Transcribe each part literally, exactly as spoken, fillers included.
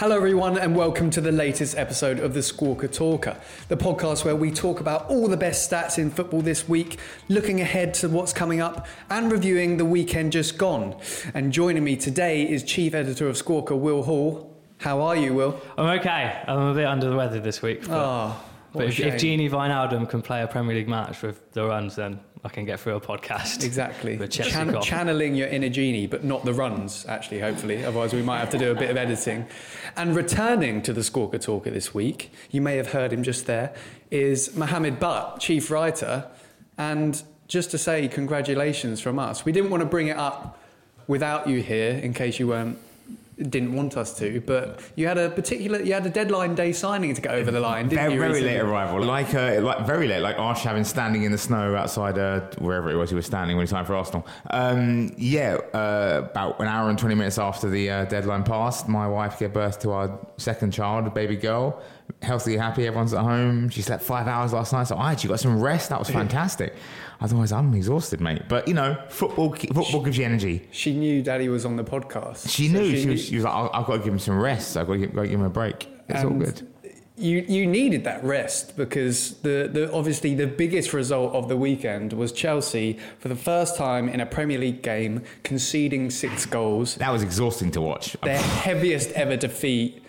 Hello everyone and welcome to the latest episode of the Squawka Talker, the podcast where we talk about all the best stats in football this week, looking ahead to what's coming up and reviewing the weekend just gone. And joining me today is Chief Editor of Squawka, Will Hall. How are you, Will? I'm okay. I'm a bit under the weather this week. But, oh, but if, if Gini Wijnaldum can play a Premier League match with the runs, then I can get through a podcast. Exactly. Chan- channeling your inner Genie, but not the runs, actually, hopefully. Otherwise, we might have to do a bit of editing. And returning to the Squawka Talker this week, you may have heard him just there, is Mohammed Butt, Chief Writer. And just to say congratulations from us. We didn't want to bring it up without you here, in case you weren't didn't want us to, but you had a particular, you had a deadline day signing to get over the line, didn't very, you? Very recently? late arrival, like uh, like very late, like Arshavin standing in the snow outside uh, wherever it was he was standing when he signed for Arsenal. Um, yeah, uh, about an hour and twenty minutes after the uh, deadline passed, my wife gave birth to our second child, a baby girl. Healthy, happy, everyone's at home. She slept five hours last night, so I actually got some rest. That was fantastic. Otherwise, I'm exhausted, mate. But, you know, football football she, gives you energy. She knew Daddy was on the podcast. She so knew. She, she, was, she was like, I've got to give him some rest. I've got to give, got to give him a break. It's all good. You you needed that rest because the, the obviously the biggest result of the weekend was Chelsea, for the first time in a Premier League game, conceding six goals. That was exhausting to watch. Their heaviest ever defeat.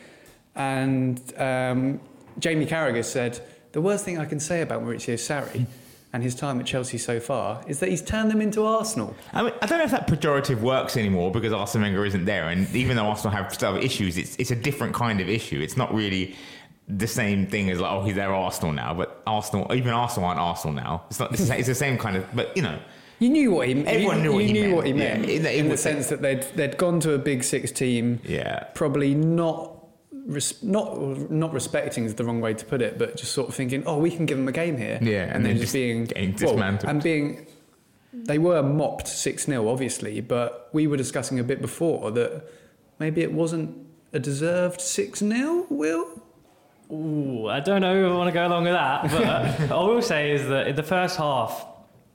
And um, Jamie Carragher said, the worst thing I can say about Maurizio Sarri and his time at Chelsea so far is that he's turned them into Arsenal. I mean, I don't know if that pejorative works anymore because Arsene Wenger isn't there, and even though Arsenal have still have issues, it's it's a different kind of issue. It's not really the same thing as like, oh, he's their Arsenal now, but Arsenal, even Arsenal aren't Arsenal now. It's not. It's, it's the same kind of, but you know. You knew what he. Everyone you, knew what you he knew meant. what he meant. Yeah, in, the, in the sense that they'd they'd gone to a Big Six team. Yeah. Probably not. Res- not not respecting is the wrong way to put it, but just sort of thinking, oh, we can give them a game here. Yeah, and, and then then just just being getting well, dismantled. and being. They were mopped six nil, obviously, but we were discussing a bit before that maybe it wasn't a deserved six nil, Will? Ooh, I don't know if I want to go along with that, but all I will say is that in the first half,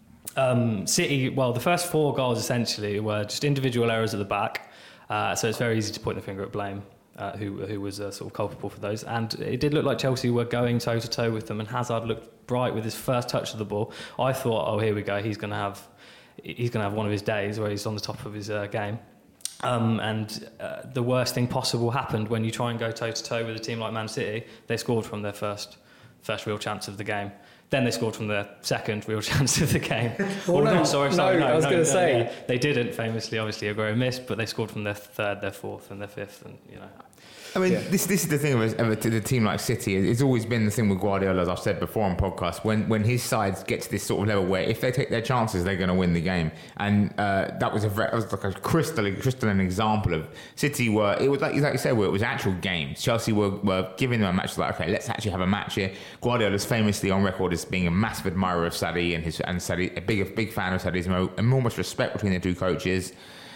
um, City, well, the first four goals essentially were just individual errors at the back, uh, so it's very easy to point the finger at blame. Uh, who who was uh, sort of culpable for those, and it did look like Chelsea were going toe to toe with them, and Hazard looked bright with his first touch of the ball. I thought, oh, here we go, he's going to have he's going to have one of his days where he's on the top of his uh, game. Um, and uh, the worst thing possible happened when you try and go toe to toe with a team like Man City. They scored from their first first real chance of the game. Then they scored from their second real chance of the game. well, no, no, sorry, sorry, no, no, I was no, going to no, say yeah. They didn't, famously, obviously Aguero missed, but they scored from their third, their fourth, and their fifth, and you know. I mean, yeah. this this is the thing of a, of a, the team like City. It's always been the thing with Guardiola, as I've said before on podcasts. When when his sides get to this sort of level where if they take their chances, they're going to win the game. And uh, that was a very, that was like a crystal crystalline example of City. Were it was like like you said, where it was actual games. Chelsea were, were giving them a match like, okay, let's actually have a match here. Guardiola's famously on record as being a massive admirer of Sarri and his and Sarri, a big big fan of Sarri's, enormous respect between the two coaches.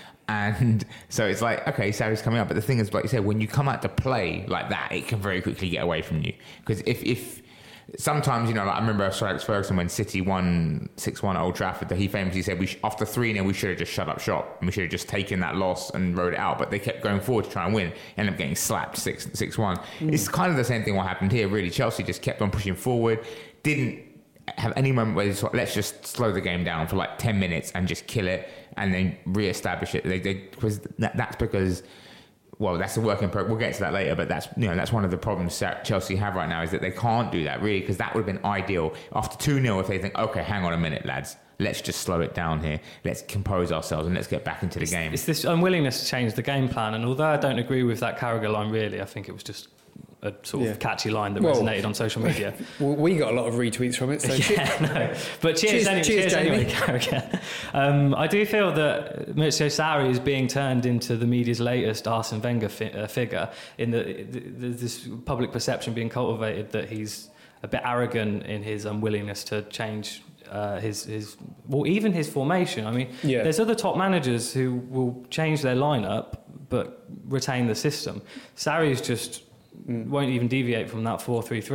And so it's like, okay, Sarri's coming up. But the thing is, like you said, when you come out to play like that, it can very quickly get away from you. Because if, if sometimes, you know, like I remember Sir Alex Ferguson when City won six one at Old Trafford, that he famously said, we sh- after three nil, we should have just shut up shop. And we should have just taken that loss and rode it out. But they kept going forward to try and win. Ended up getting slapped six one. Mm. It's kind of the same thing what happened here, really. Chelsea just kept on pushing forward. Didn't have any moment where they thought, let's just slow the game down for like ten minutes and just kill it and then re-establish it. They, they, because that, that's because, well, that's a work in progress. We'll get to that later, but that's, you know, that's one of the problems that Chelsea have right now is that they can't do that really, because that would have been ideal after two nil if they think, okay, hang on a minute, lads. Let's just slow it down here. Let's compose ourselves and let's get back into the it's, game. It's this unwillingness to change the game plan, and although I don't agree with that Carragher line really, I think it was just a sort of yeah. catchy line that well, resonated on social media. Well, we got a lot of retweets from it. So yeah, no. But cheers, cheers, anyway, cheers, cheers anyway, Carragher. Um, I do feel that Maurizio Sarri is being turned into the media's latest Arsene Wenger fi- uh, figure, in the, the, the this public perception being cultivated that he's a bit arrogant in his unwillingness to change uh, his his well even his formation. I mean, yeah. there's other top managers who will change their lineup but retain the system. Sarri's just Mm. won't even deviate from that four three three.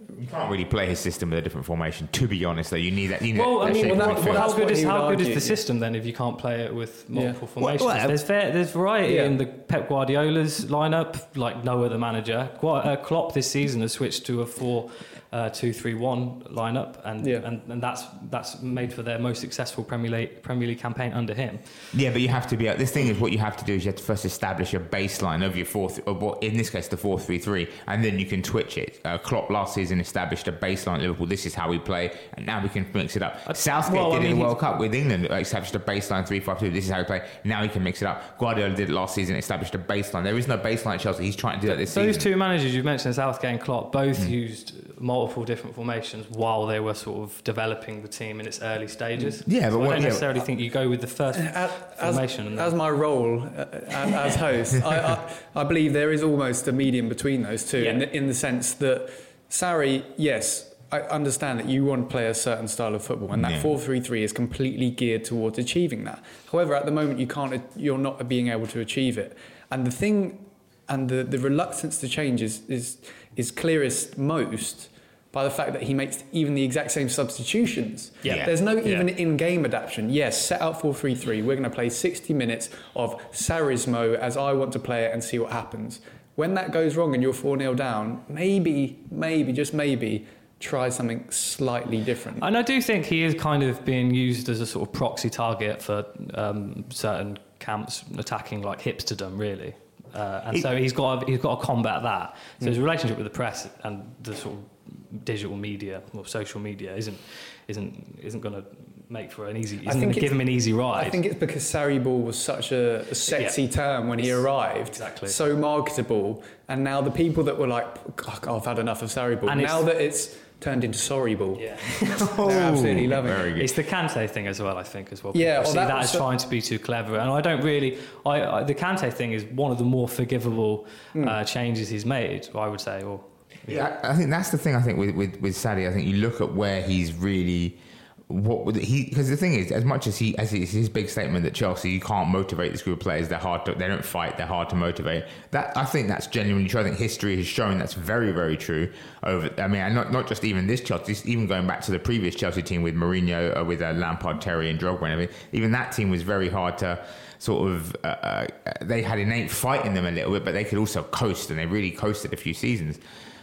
You can't really play his system with a different formation. To be honest, though, you need that. You need well, that, I mean, that well, shape well, of how midfield. good is he would how good is argue, the yeah. system then if you can't play it with multiple Yeah. formations? Well, well, there's fair, there's variety yeah. in the Pep Guardiola's lineup, like no other manager. Gua- uh, Klopp this season has switched to a four. Uh, two three one lineup, and, Yeah. and and that's that's made for their most successful Premier League Premier League campaign under him. Yeah, but you have to be. This thing is, what you have to do is you have to first establish a baseline of your fourth, of what in this case the four three three, and then you can twitch it. Uh, Klopp last season established a baseline at Liverpool. This is how we play, and now we can mix it up. Southgate well, I did mean, it in the he's- World Cup with England. Established a baseline three five two. This is how we play. Now he can mix it up. Guardiola did it last season. Established a baseline. There is no baseline at Chelsea. He's trying to do that this Those season. two managers you mentioned, Southgate and Klopp, both Mm. used multiple different formations while they were sort of developing the team in its early stages. Yeah, but so I what- don't yeah, necessarily think you go with the first As, formation. and as then- my role uh, as, as host, I, I, I believe there is almost a medium between those two, Yeah. in, the, in the sense that Sarri, yes, I understand that you want to play a certain style of football, and that Yeah. four three three is completely geared towards achieving that. However, at the moment, you can't, you're not being able to achieve it, and the thing, and the, the reluctance to change is is is clearest most by the fact that he makes even the exact same substitutions. Yeah. There's no Yeah. even in-game adaptation. Yes, set out four three three. We're going to play sixty minutes of Sarrismo as I want to play it and see what happens. When that goes wrong and you're four nil down, maybe, maybe, just maybe, try something slightly different. And I do think he is kind of being used as a sort of proxy target for um, certain camps attacking like hipsterdom, really. Uh, and He- so he's got to, he's got to combat that. So Mm. his relationship with the press and the sort of digital media or social media isn't isn't isn't going to make for an easy. Isn't think going to give it's- him an easy ride. I think it's because Sarri ball was such a, a sexy Yeah. term when he arrived, Exactly. so marketable, and now the people that were like, "Oh, I've had enough of Sarri ball," And it's- now that it's turned into sorry ball, yeah. they're absolutely loving Very it. good. It's the Kante thing as well, I think, as well. Yeah, People well, see that that, was as so- trying to be too clever, and I don't really. I, I the Kante thing is one of the more forgivable Hmm. uh, changes he's made, I would say. Or Yeah, I I think that's the thing. I think with with with Sadio, I think you look at where he's really what would he because the thing is, as much as he as it's his big statement that Chelsea you can't motivate this group of players, they're hard to they don't fight, they're hard to motivate. That I think that's genuinely true. I think history has shown that's very very true. Over I mean, and not not just even this Chelsea, even going back to the previous Chelsea team with Mourinho, uh, with uh, Lampard, Terry, and Drogba, and everything. Even that team was very hard to. Sort of, uh, uh, they had innate fight in them a little bit, but they could also coast, and they really coasted a few seasons.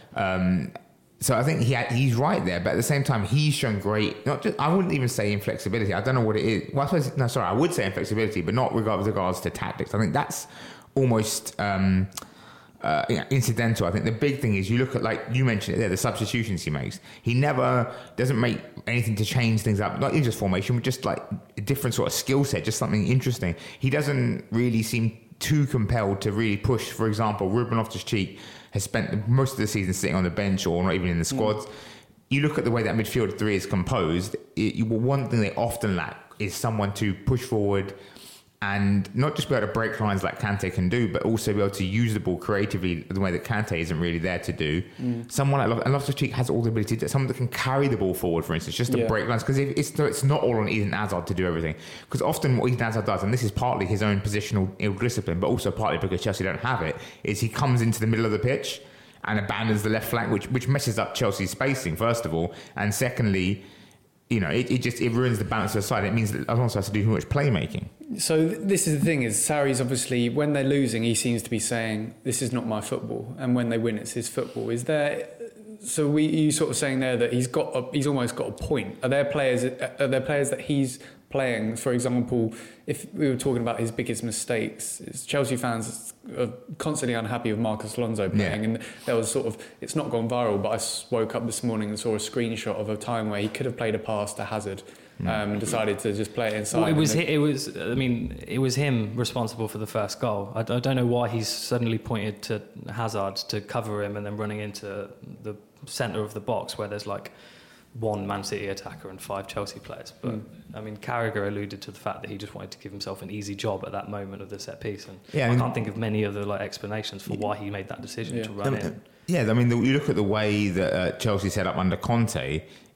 Um, so I think he had, he's right there, but at the same time, he's shown great. Not just I wouldn't even say inflexibility. I don't know what it is. Well, I suppose no, sorry, I would say inflexibility, but not regard with regards to tactics. I think that's almost. Um, Uh, yeah, incidental. I think the big thing is you look at, like you mentioned it there, the substitutions he makes. He never doesn't make anything to change things up, not even just formation, but just like a different sort of skill set, just something interesting. He doesn't really seem too compelled to really push. For example, Ruben Loftus-Cheek has spent most of the season sitting on the bench or not even in the squads. Mm. You look at the way that midfield three is composed. It, you, one thing they often lack is someone to push forward and not just be able to break lines like Kante can do, but also be able to use the ball creatively the way that Kante isn't really there to do. Mm. Someone like and Loftus-Cheek has all the ability to someone that can carry the ball forward, for instance, just to yeah. break lines. Because it's it's not all on Eden Hazard to do everything. Because often what Eden Hazard does, and this is partly his own positional ill discipline, but also partly because Chelsea don't have it, is he comes into the middle of the pitch and abandons the left flank, which which messes up Chelsea's spacing, first of all, and secondly, you know, it, it just it ruins the balance of the side. It means that Alonso has to do too much playmaking. So this is the thing: is Sarri's obviously when they're losing, he seems to be saying, "This is not my football," and when they win, it's his football. Is there? So we you sort of saying there that he's got a, he's almost got a point. Are there players? Are there players that he's playing? For example, if we were talking about his biggest mistakes, is Chelsea fans are constantly unhappy with Marcos Alonso playing, yeah. and there was sort of it's not gone viral, but I woke up this morning and saw a screenshot of a time where he could have played a pass to Hazard. Um, and decided to just play it inside. Well, it was it was I mean it was him responsible for the first goal. I, I don't know why he's suddenly pointed to Hazard to cover him and then running into the centre of the box where there's like one Man City attacker and five Chelsea players. But mm. I mean Carragher alluded to the fact that he just wanted to give himself an easy job at that moment of the set piece, and yeah, I, mean, I can't think of many other like explanations for why he made that decision yeah. to run I mean, in. Yeah, I mean the, you look at the way that uh, Chelsea set up under Conte.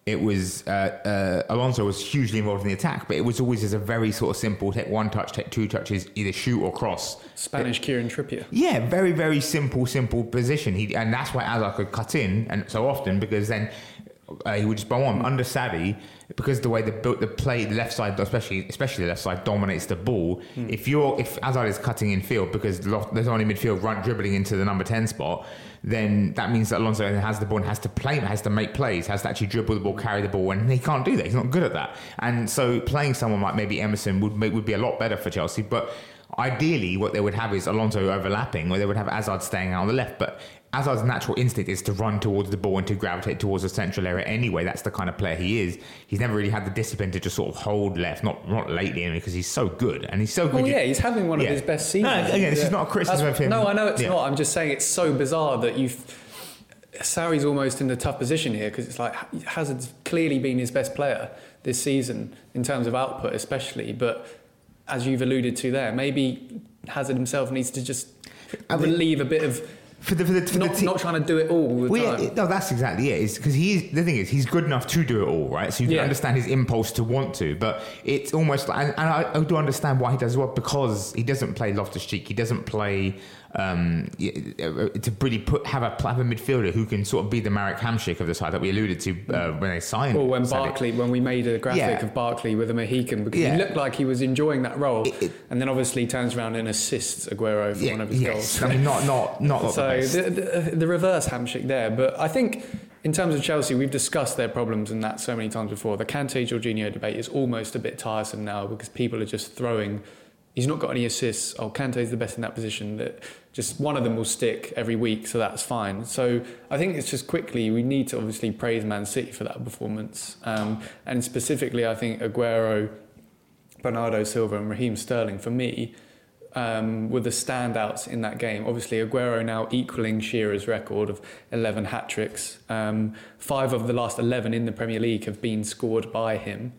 it was uh, uh, Alonso was hugely involved in the attack, but it was always as a very sort of simple take one touch, take two touches, either shoot or cross. Spanish it, Kieran Trippier. Yeah, very very simple simple position. He and that's why Hazard could cut in and so often because then uh, he would just bow on mm. under Sadi. Because the way the the play, the left side, especially especially the left side, dominates the ball. Mm. If you're if Hazard is cutting in field because there's only midfield run dribbling into the number ten spot, then that means that Alonso has the ball and has to play, has to make plays, has to actually dribble the ball, carry the ball, and he can't do that. He's not good at that. And so playing someone like maybe Emerson would make, would be a lot better for Chelsea. But ideally, what they would have is Alonso overlapping, or they would have Hazard staying out on the left. But Hazard's natural instinct is to run towards the ball and to gravitate towards the central area anyway. That's the kind of player he is. He's never really had the discipline to just sort of hold left, not not lately anyway, because he's so good. And he's so good. Well, yeah, he's having one yeah. of his best seasons. No, again, this yeah. is not a criticism That's, of him. No, I know it's yeah. not. I'm just saying it's so bizarre that you've... Sarri's almost in a tough position here because it's like Hazard's clearly been his best player this season in terms of output especially, but as you've alluded to there, maybe Hazard himself needs to just I mean, relieve a bit of... For the, for the, for not, the te- not trying to do it all the well, time. Yeah, no, that's exactly it. It's because he's the thing is he's good enough to do it all, right? So you can yeah. understand his impulse to want to, but it's almost like, and, and I, I do understand why he does well because he doesn't play Loftus-Cheek, he doesn't play um, to really put have a have a midfielder who can sort of be the Marek Hamšík of the side that we alluded to uh, when they signed. Or when Barkley, when we made a graphic yeah. of Barkley with a Mohican because yeah. he looked like he was enjoying that role, it, it, and then obviously turns around and assists Aguero for yeah, one of his yes. goals. I mean, not not not so the best. The, the, the reverse Hamšík there, but I think in terms of Chelsea, we've discussed their problems and that so many times before. The Kante-Jorginho debate is almost a bit tiresome now because people are just throwing. He's not got any assists. Oh, Kante's the best in that position. That just one of them will stick every week, so that's fine. So I think it's just quickly we need to obviously praise Man City for that performance, um, and specifically I think Aguero, Bernardo Silva, and Raheem Sterling for me um, were the standouts in that game. Obviously Aguero now equaling Shearer's record of eleven hat tricks. Um, five of the last eleven in the Premier League have been scored by him.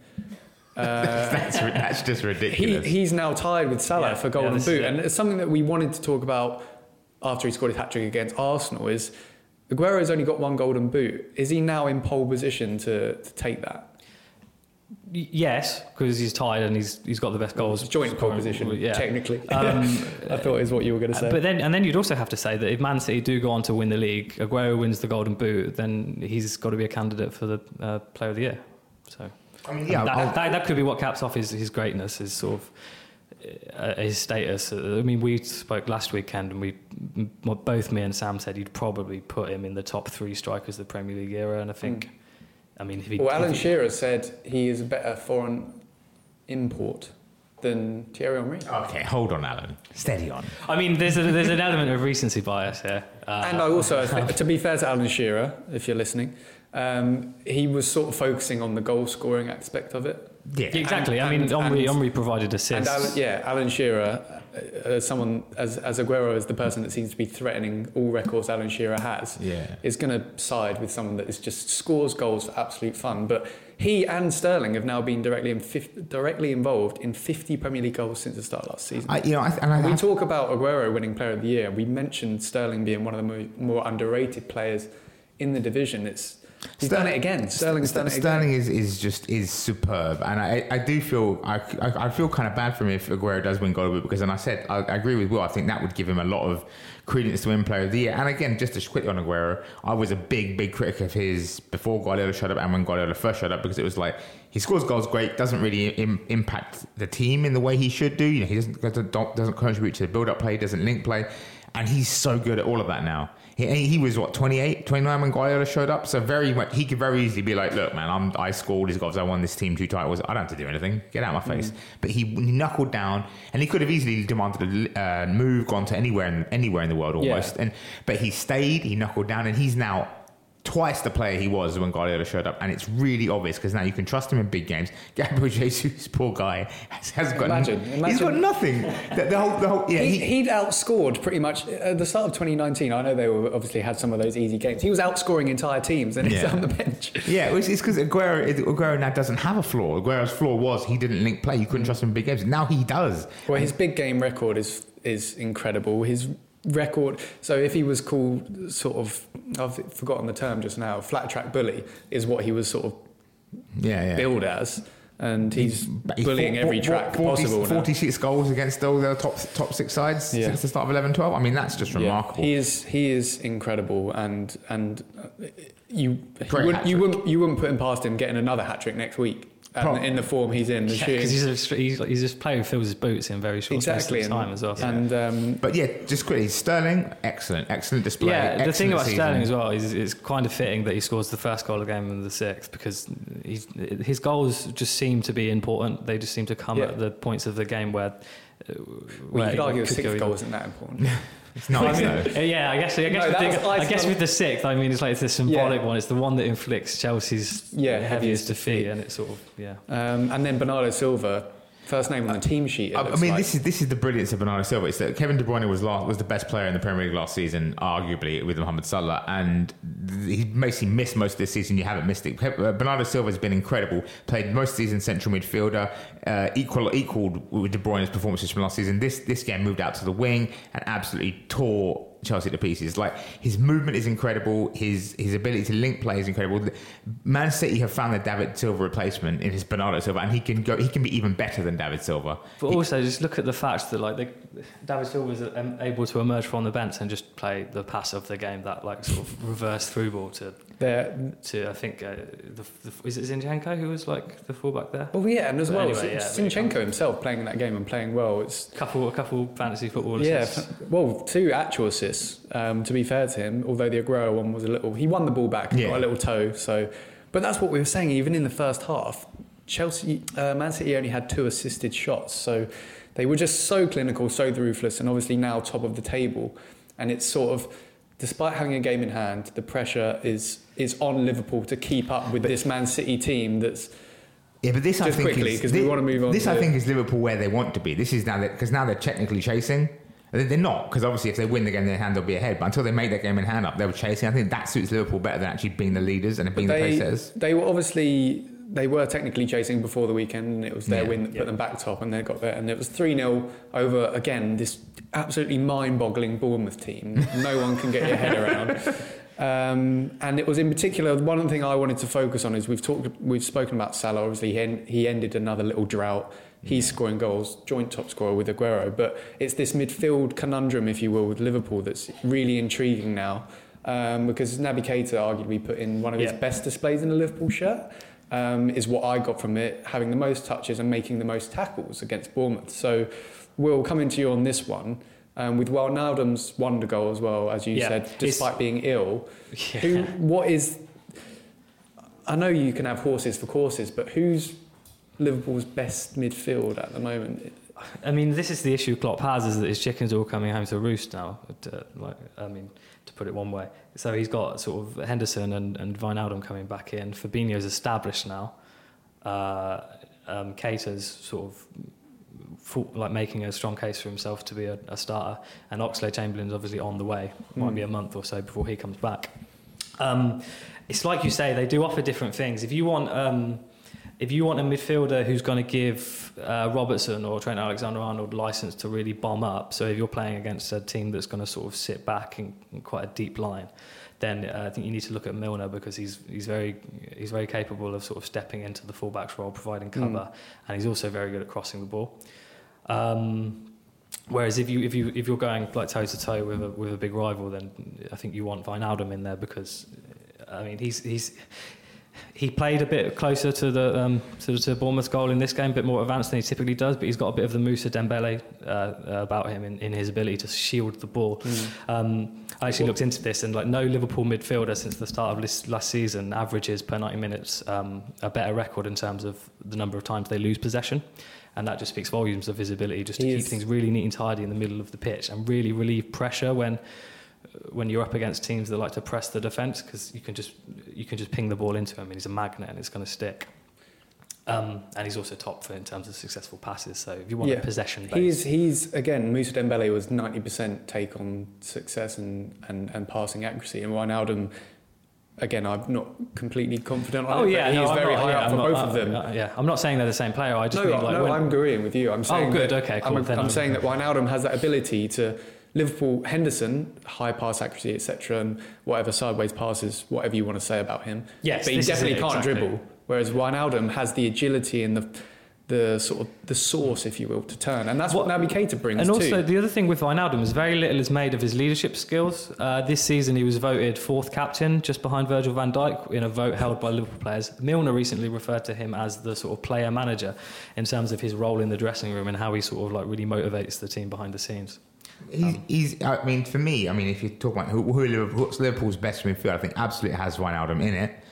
Uh, that's, that's just ridiculous. He, he's now tied with Salah yeah, for Golden yeah, Boot, is, and it's something that we wanted to talk about after he scored his hat trick against Arsenal. Is Aguero's only got one Golden Boot? Is he now in pole position to, to take that? Yes, because he's tied and he's he's got the best goals. Joint pole position, yeah. technically. Um, I thought is what you were going to say. But then, and then you'd also have to say that if Man City do go on to win the league, Aguero wins the Golden Boot, then he's got to be a candidate for the uh, Player of the Year. So. I mean, yeah, that, that, that could be what caps off his, his greatness, his sort of uh, his status. I mean, we spoke last weekend, and we both me and Sam said you'd probably put him in the top three strikers of the Premier League era, and I think, mm. I mean, if he, well, Alan if he, Shearer said he is a better foreign import than Thierry Henry. Okay, hold on, Alan. Steady on. I mean, there's a, there's an element of recency bias here, uh, and I also, to be fair to Alan Shearer, if you're listening. Um, he was sort of focusing on the goal scoring aspect of it. Yeah, exactly. And, I mean, and, Henry, and, Henry provided assists. And Alan, yeah, Alan Shearer, uh, as someone as as Aguero is the person that seems to be threatening all records Alan Shearer has. Yeah, is going to side with someone that is just scores goals for absolute fun. But he and Sterling have now been directly in fifty, directly involved in fifty Premier League goals since the start of last season. I, you know, I, and I, we talk about Aguero winning Player of the Year. We mentioned Sterling being one of the more, more underrated players in the division. It's He's Sterling, done it again. Sterling's Sterling, done it Sterling again. is, is just is superb, and I, I do feel I, I, I feel kind of bad for him if Aguero does win Golden Boot because, and I said I, I agree with Will. I think that would give him a lot of credence to win Player of the Year. And again, just to quickly on Aguero, I was a big big critic of his before Guardiola showed up and when Guardiola first showed up because it was like he scores goals great, doesn't really Im- impact the team in the way he should do. You know, he doesn't doesn't, doesn't contribute to the build up play, doesn't link play, and he's so good at all of that now. He, he was, what, twenty-eight, twenty-nine when Guardiola showed up? So very much, he could very easily be like, look, man, I'm, I scored these goals. I won this team two titles. I don't have to do anything. Get out of my face. Mm. But he, he knuckled down, and he could have easily demanded a uh, move, gone to anywhere in, anywhere in the world almost. Yeah. And But he stayed, he knuckled down, and he's now twice the player he was when Guardiola showed up, and it's really obvious because now you can trust him in big games. Gabriel Jesus, poor guy, has, has got imagine, n- imagine. he's got nothing. The, the whole, the whole, yeah, he, he, he'd outscored pretty much at the start of twenty nineteen. I know they were obviously had some of those easy games. He was outscoring entire teams, and he's yeah. on the bench. Yeah, it's because Aguero, Aguero now doesn't have a flaw. Aguero's flaw was he didn't link play. You couldn't trust him in big games. Now he does. Well, his big game record is is incredible. His record, so if he was called sort of, I've forgotten the term just now, flat track bully is what he was sort of yeah, yeah. billed as. And he's, he's bullying fought, every what, track forty, possible. forty-six now. Goals against all the top top six sides yeah. since the start of eleven twelve. I mean, that's just remarkable. Yeah. He is he is incredible, and and you you wouldn't, you wouldn't you wouldn't put him past him getting another hat trick next week. Um, in the form he's in, because yeah, he's, he's, he's just player who fills his boots in very short exactly. space of time as well. Yeah. And um, but yeah, just quickly, Sterling, excellent, excellent display. Yeah, excellent the thing about season. Sterling as well is it's kind of fitting that he scores the first goal of the game and the sixth, because he's, his goals just seem to be important. They just seem to come yeah. at the points of the game where. Uh, well, you could argue the sixth goal isn't that important. It's nice, I mean, though. Yeah, I guess. I guess, no, with, the, I guess with the sixth, I mean, it's like the symbolic yeah. one. It's the one that inflicts Chelsea's yeah, heaviest defeat, and it's sort of yeah. Um, and then Bernardo Silva, first name on the team sheet. I, I mean, like. this is this is the brilliance of Bernardo Silva. It's that Kevin De Bruyne was last, was the best player in the Premier League last season, arguably with Mohamed Salah, and he basically missed most of this season. You haven't missed it. Bernardo Silva has been incredible. Played most of the season central midfielder, uh, equal equalled with De Bruyne's performances from last season. This this game moved out to the wing and absolutely tore Chelsea to pieces. Like, his movement is incredible. His his ability to link play is incredible. Man City have found the David Silva replacement in his Bernardo Silva, and he can go. He can be even better than David Silva. But he, also, just look at the fact that like the, David Silva is able to emerge from the bench and just play the pass of the game, that like sort of reverse through ball to there to I think uh, the, the, is it Zinchenko who was like the fullback there? Well, yeah, and as but well, anyway, yeah, Zinchenko himself playing in that game and playing well. It's a couple a couple fantasy football yeah, assists. well, two actual assists. Um, to be fair to him, although the Aguero one was a little, he won the ball back, and yeah. got a little toe. So, but that's what we were saying. Even in the first half, Chelsea, uh, Man City only had two assisted shots. So they were just so clinical, so ruthless, and obviously now top of the table. And it's sort of, despite having a game in hand, the pressure is is on Liverpool to keep up with this Man City team that's. Yeah, but this just I think quickly because we want to move on. This to I it. think is Liverpool where they want to be. This is now because now they're technically chasing. They're not, because obviously if they win the game in hand, they'll be ahead. But until they make that game in hand up, they were chasing. I think that suits Liverpool better than actually being the leaders and being they, the pacesetters. They were obviously, they were technically chasing before the weekend, and it was their yeah, win that yeah. put them back top, and they got there. And it was three nil over, again, this absolutely mind-boggling Bournemouth team. No one can get your head around. Um, and it was in particular, one thing I wanted to focus on is we've talked, we've spoken about Salah. Obviously, he, en- he ended another little drought. He's scoring goals, joint top scorer with Aguero. But it's this midfield conundrum, if you will, with Liverpool that's really intriguing now. Um, because Naby Keita arguably put in one of his yeah. best displays in a Liverpool shirt, um, is what I got from it, having the most touches and making the most tackles against Bournemouth. So we'll come into you on this one. Um, with Wijnaldum's wonder goal as well, as you yeah. said, despite it's, being ill. Yeah. Who? What is... I know you can have horses for courses, but who's Liverpool's best midfield at the moment? I mean, this is the issue Klopp has, is that his chickens are all coming home to roost now. To, like, I mean, to put it one way. So he's got sort of Henderson and, and Wijnaldum coming back in. Fabinho's established now. Uh, um, Keita's sort of... like making a strong case for himself to be a, a starter, and Oxlade-Chamberlain's obviously on the way. Might mm. be a month or so before he comes back. Um, it's like you say, they do offer different things. If you want, um, if you want a midfielder who's going to give uh, Robertson or Trent Alexander-Arnold license to really bomb up, so if you're playing against a team that's going to sort of sit back in, in quite a deep line, then uh, I think you need to look at Milner, because he's he's very he's very capable of sort of stepping into the fullback's role, providing cover, mm. and he's also very good at crossing the ball. Um, whereas if you if you if you're going like toe to toe with a with a big rival, then I think you want Wijnaldum in there, because I mean he's he's he played a bit closer to the um, to, to Bournemouth's goal in this game, a bit more advanced than he typically does, but he's got a bit of the Moussa Dembele uh, about him in, in his ability to shield the ball. Mm. Um, I actually looked into this, and like no Liverpool midfielder since the start of this last season averages per ninety minutes um, a better record in terms of the number of times they lose possession. And that just speaks volumes of his ability just to he keep is. things really neat and tidy in the middle of the pitch and really relieve pressure when when you're up against teams that like to press the defence, because you can just you can just ping the ball into him and he's a magnet and it's going to stick. Um, and he's also top for in terms of successful passes. So if you want yeah. a possession base, he's he's again Moussa Dembele was ninety percent take on success and, and, and passing accuracy, and Wijnaldum. Again, I'm not completely confident on oh, it, yeah, but no, he's I'm very not, high yeah, up for not, both uh, of them. Uh, yeah, I'm not saying they're the same player. I just no, mean like no, when, I'm agreeing with you. I'm saying oh, good, that, okay, cool. I'm, then I'm I'm saying that Wijnaldum has that ability to Liverpool, Henderson, high pass accuracy, et cetera, and whatever sideways passes, whatever you want to say about him. Yes, but he definitely it, can't exactly. dribble. whereas Wijnaldum has the agility and the the sort of the source, if you will, to turn, and that's what, what Naby Keita brings. And also too. the other thing with Wijnaldum is very little is made of his leadership skills. Uh, this season he was voted fourth captain, just behind Virgil van Dijk, in a vote held by Liverpool players. Milner recently referred to him as the sort of player manager in terms of his role in the dressing room and how he sort of like really motivates the team behind the scenes. He's, um, he's I mean, for me, I mean, if you talk about who, who Liverpool, what's Liverpool's best midfield, I think absolutely has Wijnaldum in it.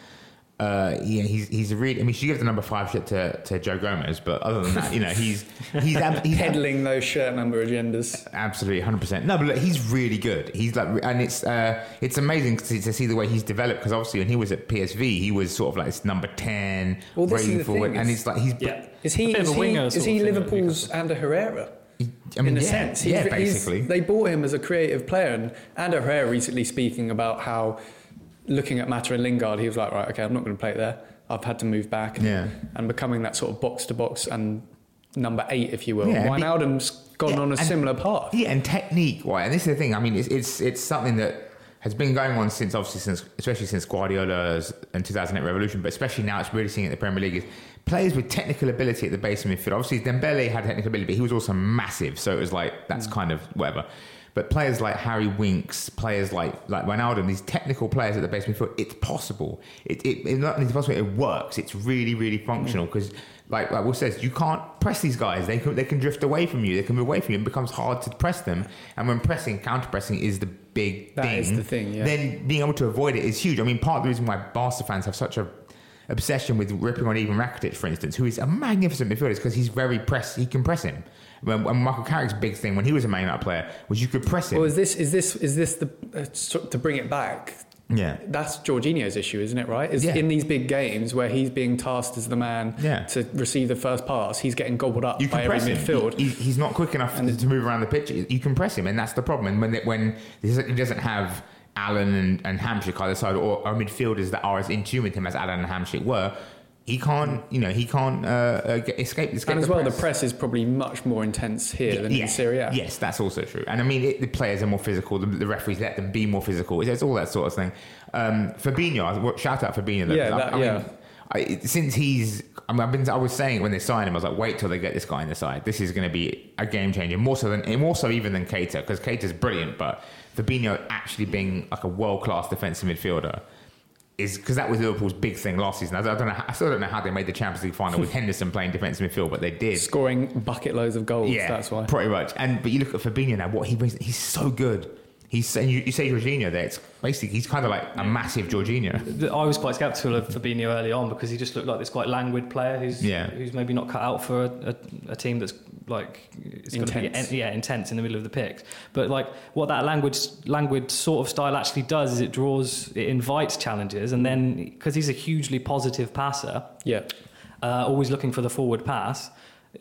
Uh, yeah, he's he's a really. I mean, she gives the number five shit to, to Joe Gomez, but other than that, you know, he's he's, ab- he's peddling those shirt number agendas. Absolutely, hundred percent. No, but look, he's really good. He's like, and it's uh, it's amazing to, to see the way he's developed. Because obviously, when he was at P S V, he was sort of like this number ten, well, this raising is the forward, thing, and it's like he's yeah. Is he is he, winger, is he Liverpool's Ander Herrera? I mean, in a yeah, sense, yeah, he's, basically. He's, they bought him as a creative player, and Ander Herrera recently speaking about how, looking at Mata and Lingard, he was like, right, okay, I'm not going to play it there. I've had to move back, yeah. and becoming that sort of box to box and number eight, if you will. Yeah, Wijnaldum's gone yeah, on a and, similar path. Yeah, and technique, right? And this is the thing. I mean, it's it's it's something that has been going on since, obviously, since especially since Guardiola's and two thousand eight revolution, but especially now it's really seeing it in the Premier League. Is players with technical ability at the base of midfield. Obviously, Dembele had technical ability, but he was also massive, so it was like that's mm. kind of whatever. But players like Harry Winks, players like like Wijnaldum, these technical players at the base midfield, it's possible. It, it, it's not only possible, it works. It's really, really functional because, mm. like, like Will says, you can't press these guys. They can they can drift away from you. They can move away from you. It becomes hard to press them. And when pressing, counter-pressing is the big that thing. That is the thing, yeah. Then being able to avoid it is huge. I mean, part of the reason why Barca fans have such a obsession with ripping on Ivan Rakitic, for instance, who is a magnificent midfielder, because he's very press. He can press him. When, when Michael Carrick's big thing when he was a Man United player was you could press him. Well, is this is this is this the uh, to bring it back? Yeah, that's Jorginho's issue, isn't it? Right? Is yeah. in these big games where he's being tasked as the man yeah. to receive the first pass, he's getting gobbled up you by can every press midfield. He, he's not quick enough and to move around the pitch. You can press him, and that's the problem. And when when he doesn't have Allen and, and Hamsik either side, or, or midfielders that are as in tune with him as Allen and Hamsik were. He can't, you know, he can't uh, uh, get, escape, escape. And as the well, press. the press is probably much more intense here yeah, than yeah. in Serie A. Yes, that's also true. And I mean, it, the players are more physical. The, the referees let them be more physical. It's all that sort of thing. Um, Fabinho, shout out Fabinho. Though, yeah, that, I, I yeah. Mean, I, since he's, I, mean, I've been, I was saying it when they signed him, I was like, wait till they get this guy in the side. This is going to be a game changer, more so than, more so even than Keita, because Keita's brilliant, but Fabinho actually being like a world class defensive midfielder. Is because that was Liverpool's big thing last season. I don't know. I still don't know how they made the Champions League final with Henderson playing defensive midfield, but they did, scoring bucket loads of goals. Yeah, that's why. Pretty much. And but you look at Fabinho now. What he brings, he's so good. He's saying you, you say Jorginho there. It's basically he's kind of like a massive Jorginho. I was quite sceptical of Fabinho early on because he just looked like this quite languid player who's yeah. who's maybe not cut out for a, a, a team that's like it's intense. Be, yeah, intense in the middle of the pitch. But like what that language languid sort of style actually does is it draws, it invites challenges, and then because he's a hugely positive passer, yeah, uh, always looking for the forward pass.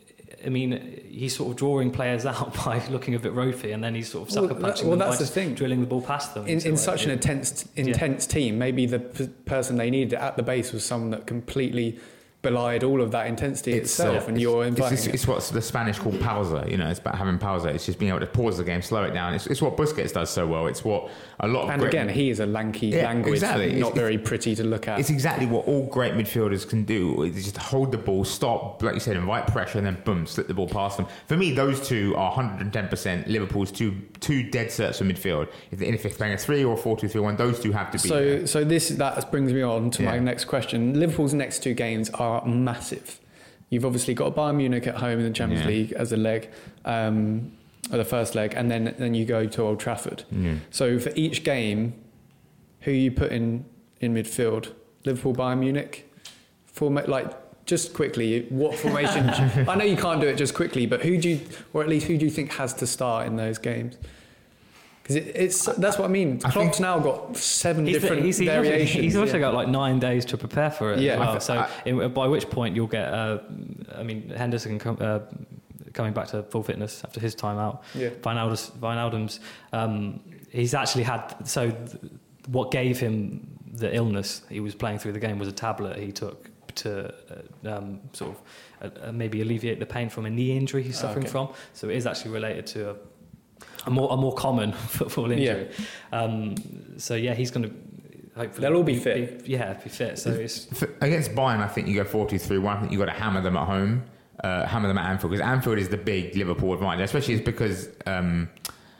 I mean, he's sort of drawing players out by looking a bit ropey, and then he's sort of sucker well, punching that, well, them that's by the thing. drilling the ball past them. In, in like, such yeah. an intense, intense yeah. team, maybe the p- person they needed at the base was someone that completely belied all of that intensity it's, itself, uh, and you're inviting it's, it's, it. It's what the Spanish call pausa. You know, it's about having pausa. It's just being able to pause the game, slow it down. It's, it's what Busquets does so well. It's what a lot of and great, again, he is a lanky, yeah, languid, exactly. not it's, very pretty to look at. It's exactly what all great midfielders can do. It's just hold the ball, stop, like you said, invite pressure, and then boom, slip the ball past them. For me, those two are one hundred ten percent Liverpool's two two dead certs for midfield. If they're playing a three or four two three one, those two have to be. So, there. so this that brings me on to yeah. my next question. Liverpool's next two games are massive. You've obviously got Bayern Munich at home in the Champions yeah. League as a leg, um, or the first leg, and then then you go to Old Trafford. Yeah. So for each game, who you put in in midfield? Liverpool, Bayern Munich, format like just quickly. What formation? I know you can't do it just quickly, but who do you, or at least who do you think has to start in those games? Because it, it's that's what I mean. I Klopp's now got seven he's different the, he's, variations. He's also, he's also yeah. got like nine days to prepare for it. Yeah. As well. I, So I, in, by which point you'll get, uh, I mean, Henderson com, uh, coming back to full fitness after his time out. Yeah. Wijnaldum's, Wijnaldum's um, he's actually had so th- what gave him the illness he was playing through the game was a tablet he took to uh, um, sort of uh, maybe alleviate the pain from a knee injury he's suffering okay. from. So it is actually related to a. A more, a more common football injury. Yeah. Um, so yeah, he's going to hopefully They'll all be fit. Be, yeah, be fit. So it's against Bayern, I think you go four two three one. I think you got to hammer them at home, uh, hammer them at Anfield, because Anfield is the big Liverpool advantage, especially it's because um,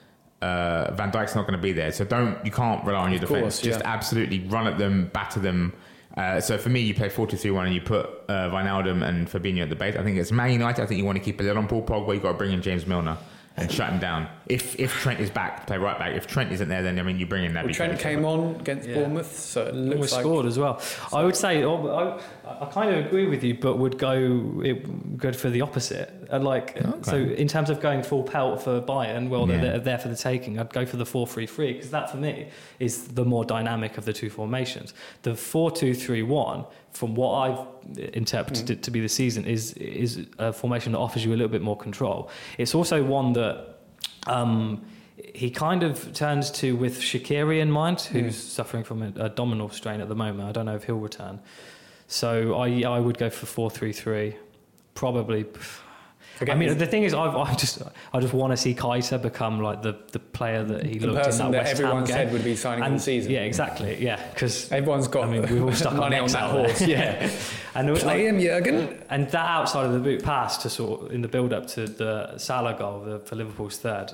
uh, Van Dijk's not going to be there. So don't you can't rely on your Of defence. course, Just yeah. absolutely run at them, batter them. Uh, so for me, you play four two three one and you put uh, Wijnaldum and Fabinho at the base. I think it's Man United. I think you want to keep a lid on Paul Pogba. You've got to bring in James Milner and shut him down. If if Trent is back, play right back. If Trent isn't there, then I mean you bring in Naby. Well, Trent came on against Yeah. Bournemouth, so it we looks like scored as well. I would say I, I kind of agree with you, but would go it, good for the opposite. I'd like Okay. so in terms of going full pelt for Bayern, well Yeah. they're there for the taking. I'd go for the four three three because that for me is the more dynamic of the two formations. The four two three one, from what I've interpreted Mm. it to be the season, is is a formation that offers you a little bit more control. It's also one that. Um, he kind of turns to with Shaqiri in mind, who's Mm. suffering from a, a abdominal strain at the moment. I don't know if he'll return. So I I would go for four three three, probably. Forget I mean, his- the thing is, I, I just I just want to see Keita become like the, the player that he the looked in person that that West everyone Ham game. said would be signing all And- season. Yeah, exactly. Yeah, because Everyone's got I mean, we've all stuck our money on necks that out there. horse. Yeah, and it- play him, Jurgen. and that outside of the boot pass to sort of, in the build up to the Salah goal the, for Liverpool's third.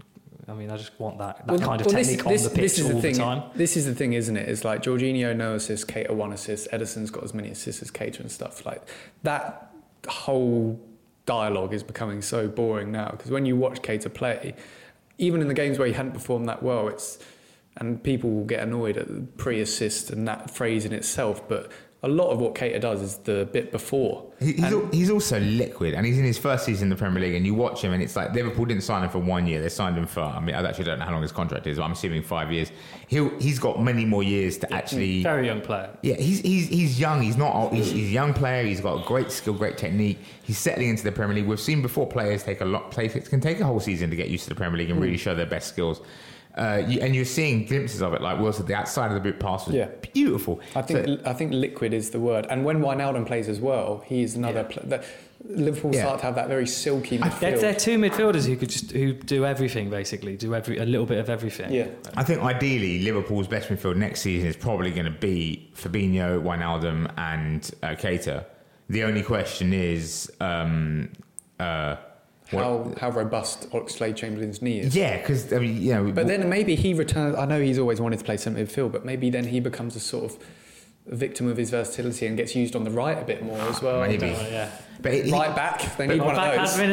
I mean, I just want that, that Well, kind of well, technique this, on the this pitch is all the thing. the time. This is the thing, isn't it? It's like Jorginho no assists, Keita one assist, Edison's got as many assists as Keita and stuff. Like that whole dialogue is becoming so boring now because when you watch Keita play, even in the games where he hadn't performed that well, it's and people will get annoyed at the pre-assist and that phrase in itself, but a lot of what Keita does is the bit before. He, he's, And- al- he's also liquid, and he's in his first season in the Premier League. And you watch him, and it's like Liverpool didn't sign him for one year; they signed him for. I mean, I actually don't know how long his contract is, but I'm assuming five years. He'll he's got many more years to actually. Very young player. Yeah, he's he's he's young. He's not. old. He's, he's a young player. He's got great skill, great technique. He's settling into the Premier League. We've seen before players take a lot. Players can take a whole season to get used to the Premier League and really show their best skills. Uh, you, and you're seeing glimpses of it, like Will said, the outside of the boot pass was Yeah. beautiful. I think So- I think liquid is the word. And when Wijnaldum plays as well, he's another. Yeah. Pl- that Liverpool Yeah. start to have that very silky midfield. They're, they're two midfielders who could just who do everything basically, do every a little bit of everything. Yeah. I think ideally Liverpool's best midfield next season is probably going to be Fabinho, Wijnaldum, and uh, Keita. The only question is, um, uh, what- How how robust Oxlade-Chamberlain's knee is. yeah, because I mean, you know, But then maybe he returns. I know he's always wanted to play centre midfield, but maybe then he becomes a sort of victim of his versatility and gets used on the right a bit more as well. Maybe. Oh, yeah. but it, Right back, they need But one back of has those. been an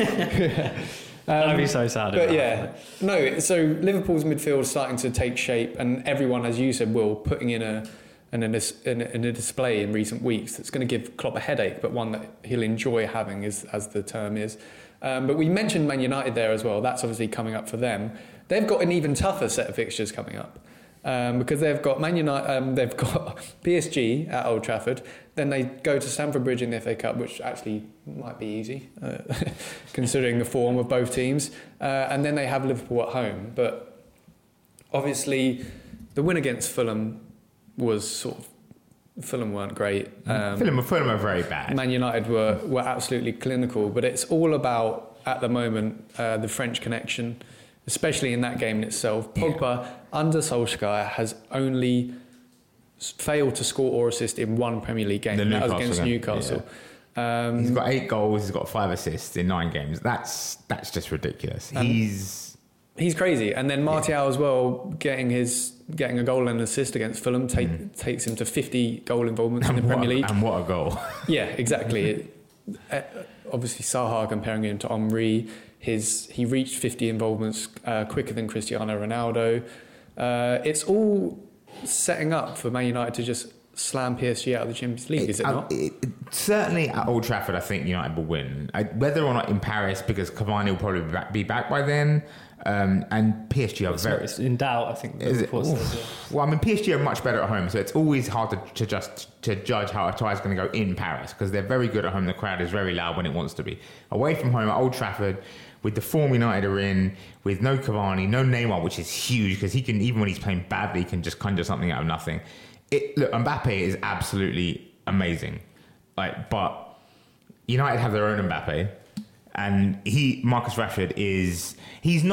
issue. That'd be so sad. if But that yeah, happened. no. So Liverpool's midfield is starting to take shape, and everyone, as you said, Will, putting in a in a, dis- in a, in a display in recent weeks that's going to give Klopp a headache, but one that he'll enjoy having, as as the term is. Um, but we mentioned Man United there as well. That's obviously coming up for them. They've got an even tougher set of fixtures coming up. Um, because they've got Man United, um, they've got P S G at Old Trafford, then they go to Stamford Bridge in the F A Cup, which actually might be easy, uh, considering the form of both teams, uh, and then they have Liverpool at home. But obviously, the win against Fulham was sort of Fulham weren't great. Um, Fulham, Fulham are very bad. Man United were were absolutely clinical, but it's all about at the moment uh, the French connection. Especially in that game in itself. Pogba, yeah. under Solskjaer, has only failed to score or assist in one Premier League game. The And that was Newcastle against game. Newcastle. Yeah. Um, he's got eight goals, he's got five assists in nine games. That's that's just ridiculous. He's he's crazy. And then Martial yeah. as well, getting his getting a goal and an assist against Fulham take, mm. takes him to fifty goal involvements and in the Premier a, League. And what a goal. Yeah, exactly. uh, obviously, Zaha comparing him to Henry. His he reached fifty involvements uh, quicker than Cristiano Ronaldo. Uh, it's all setting up for Man United to just slam P S G out of the Champions League, it, is it uh, not? It, certainly at Old Trafford, I think United will win. I, whether or not in Paris, because Cavani will probably be back, be back by then. Um, and P S G are it's very it's in doubt. I think. Is it? Says, yeah. Well, I mean, P S G are much better at home, so it's always hard to, to just to judge how a tie is going to go in Paris because they're very good at home. The crowd is very loud when it wants to be. Away from home at Old Trafford, with the form United are in, with no Cavani, no Neymar, which is huge because he can, even when he's playing badly, he can just conjure something out of nothing. It, look, Mbappe is absolutely amazing, like, but United have their own Mbappe. And he, Marcus Rashford, is he's not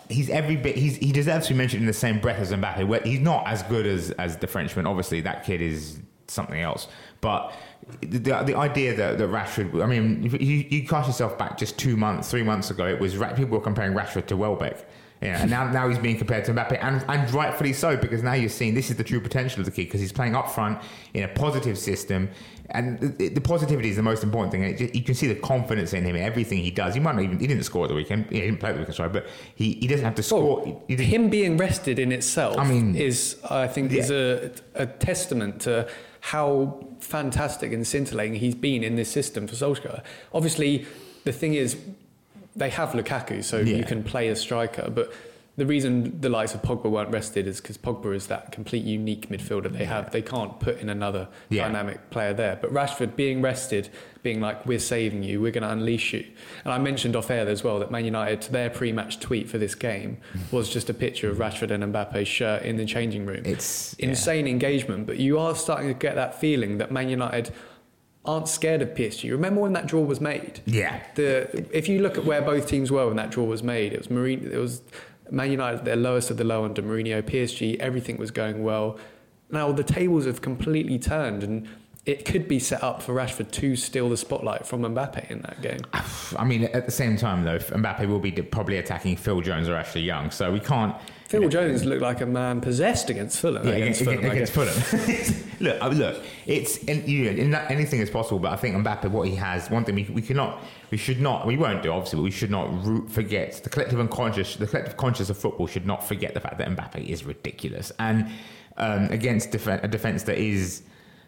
he's every bit. He's he deserves to be mentioned in the same breath as Mbappe. Where he's not as good as as the Frenchman. Obviously, that kid is something else. But the the idea that, that Rashford. I mean, you you cast yourself back just two months, three months ago. It was people were comparing Rashford to Welbeck. Yeah, and now, now he's being compared to Mbappe, and, and rightfully so, because now you're seeing this is the true potential of the kid, because he's playing up front in a positive system, and the, the positivity is the most important thing. And it just, you can see the confidence in him in everything he does. He might not even he didn't score at the weekend, he didn't play at the weekend, sorry, but he, he doesn't have to score. Well, he, he him being rested in itself, I mean, is I think yeah. is a, a testament to how fantastic and scintillating he's been in this system for Solskjaer. Obviously, the thing is, they have Lukaku, so yeah. you can play a striker, but the reason the likes of Pogba weren't rested is because Pogba is that complete unique midfielder they have. They can't put in another yeah. dynamic player there. But Rashford being rested, being like, we're saving you, we're going to unleash you. And I mentioned off air as well that Man United, their pre-match tweet for this game was just a picture of Rashford and Mbappe's shirt in the changing room. It's insane yeah. engagement, but you are starting to get that feeling that Man United aren't scared of P S G. Remember when that draw was made? Yeah. The if you look at where both teams were when that draw was made, it was Mourinho, it was Man United, their lowest of the low under Mourinho. P S G, everything was going well. Now the tables have completely turned, and it could be set up for Rashford to steal the spotlight from Mbappe in that game. I mean, at the same time, though, Mbappe will be probably attacking Phil Jones or Ashley Young, so we can't... Phil you know, Jones looked like a man possessed against Fulham. Yeah, against, against, Fulham, against Fulham. look, I mean, look, it's in, you know, in that, anything is possible, but I think Mbappe, what he has, one thing we, we cannot, we should not, we won't do, obviously, but we should not root, forget, the collective unconscious, the collective conscious of football should not forget the fact that Mbappe is ridiculous. And um, against def- a defence that is...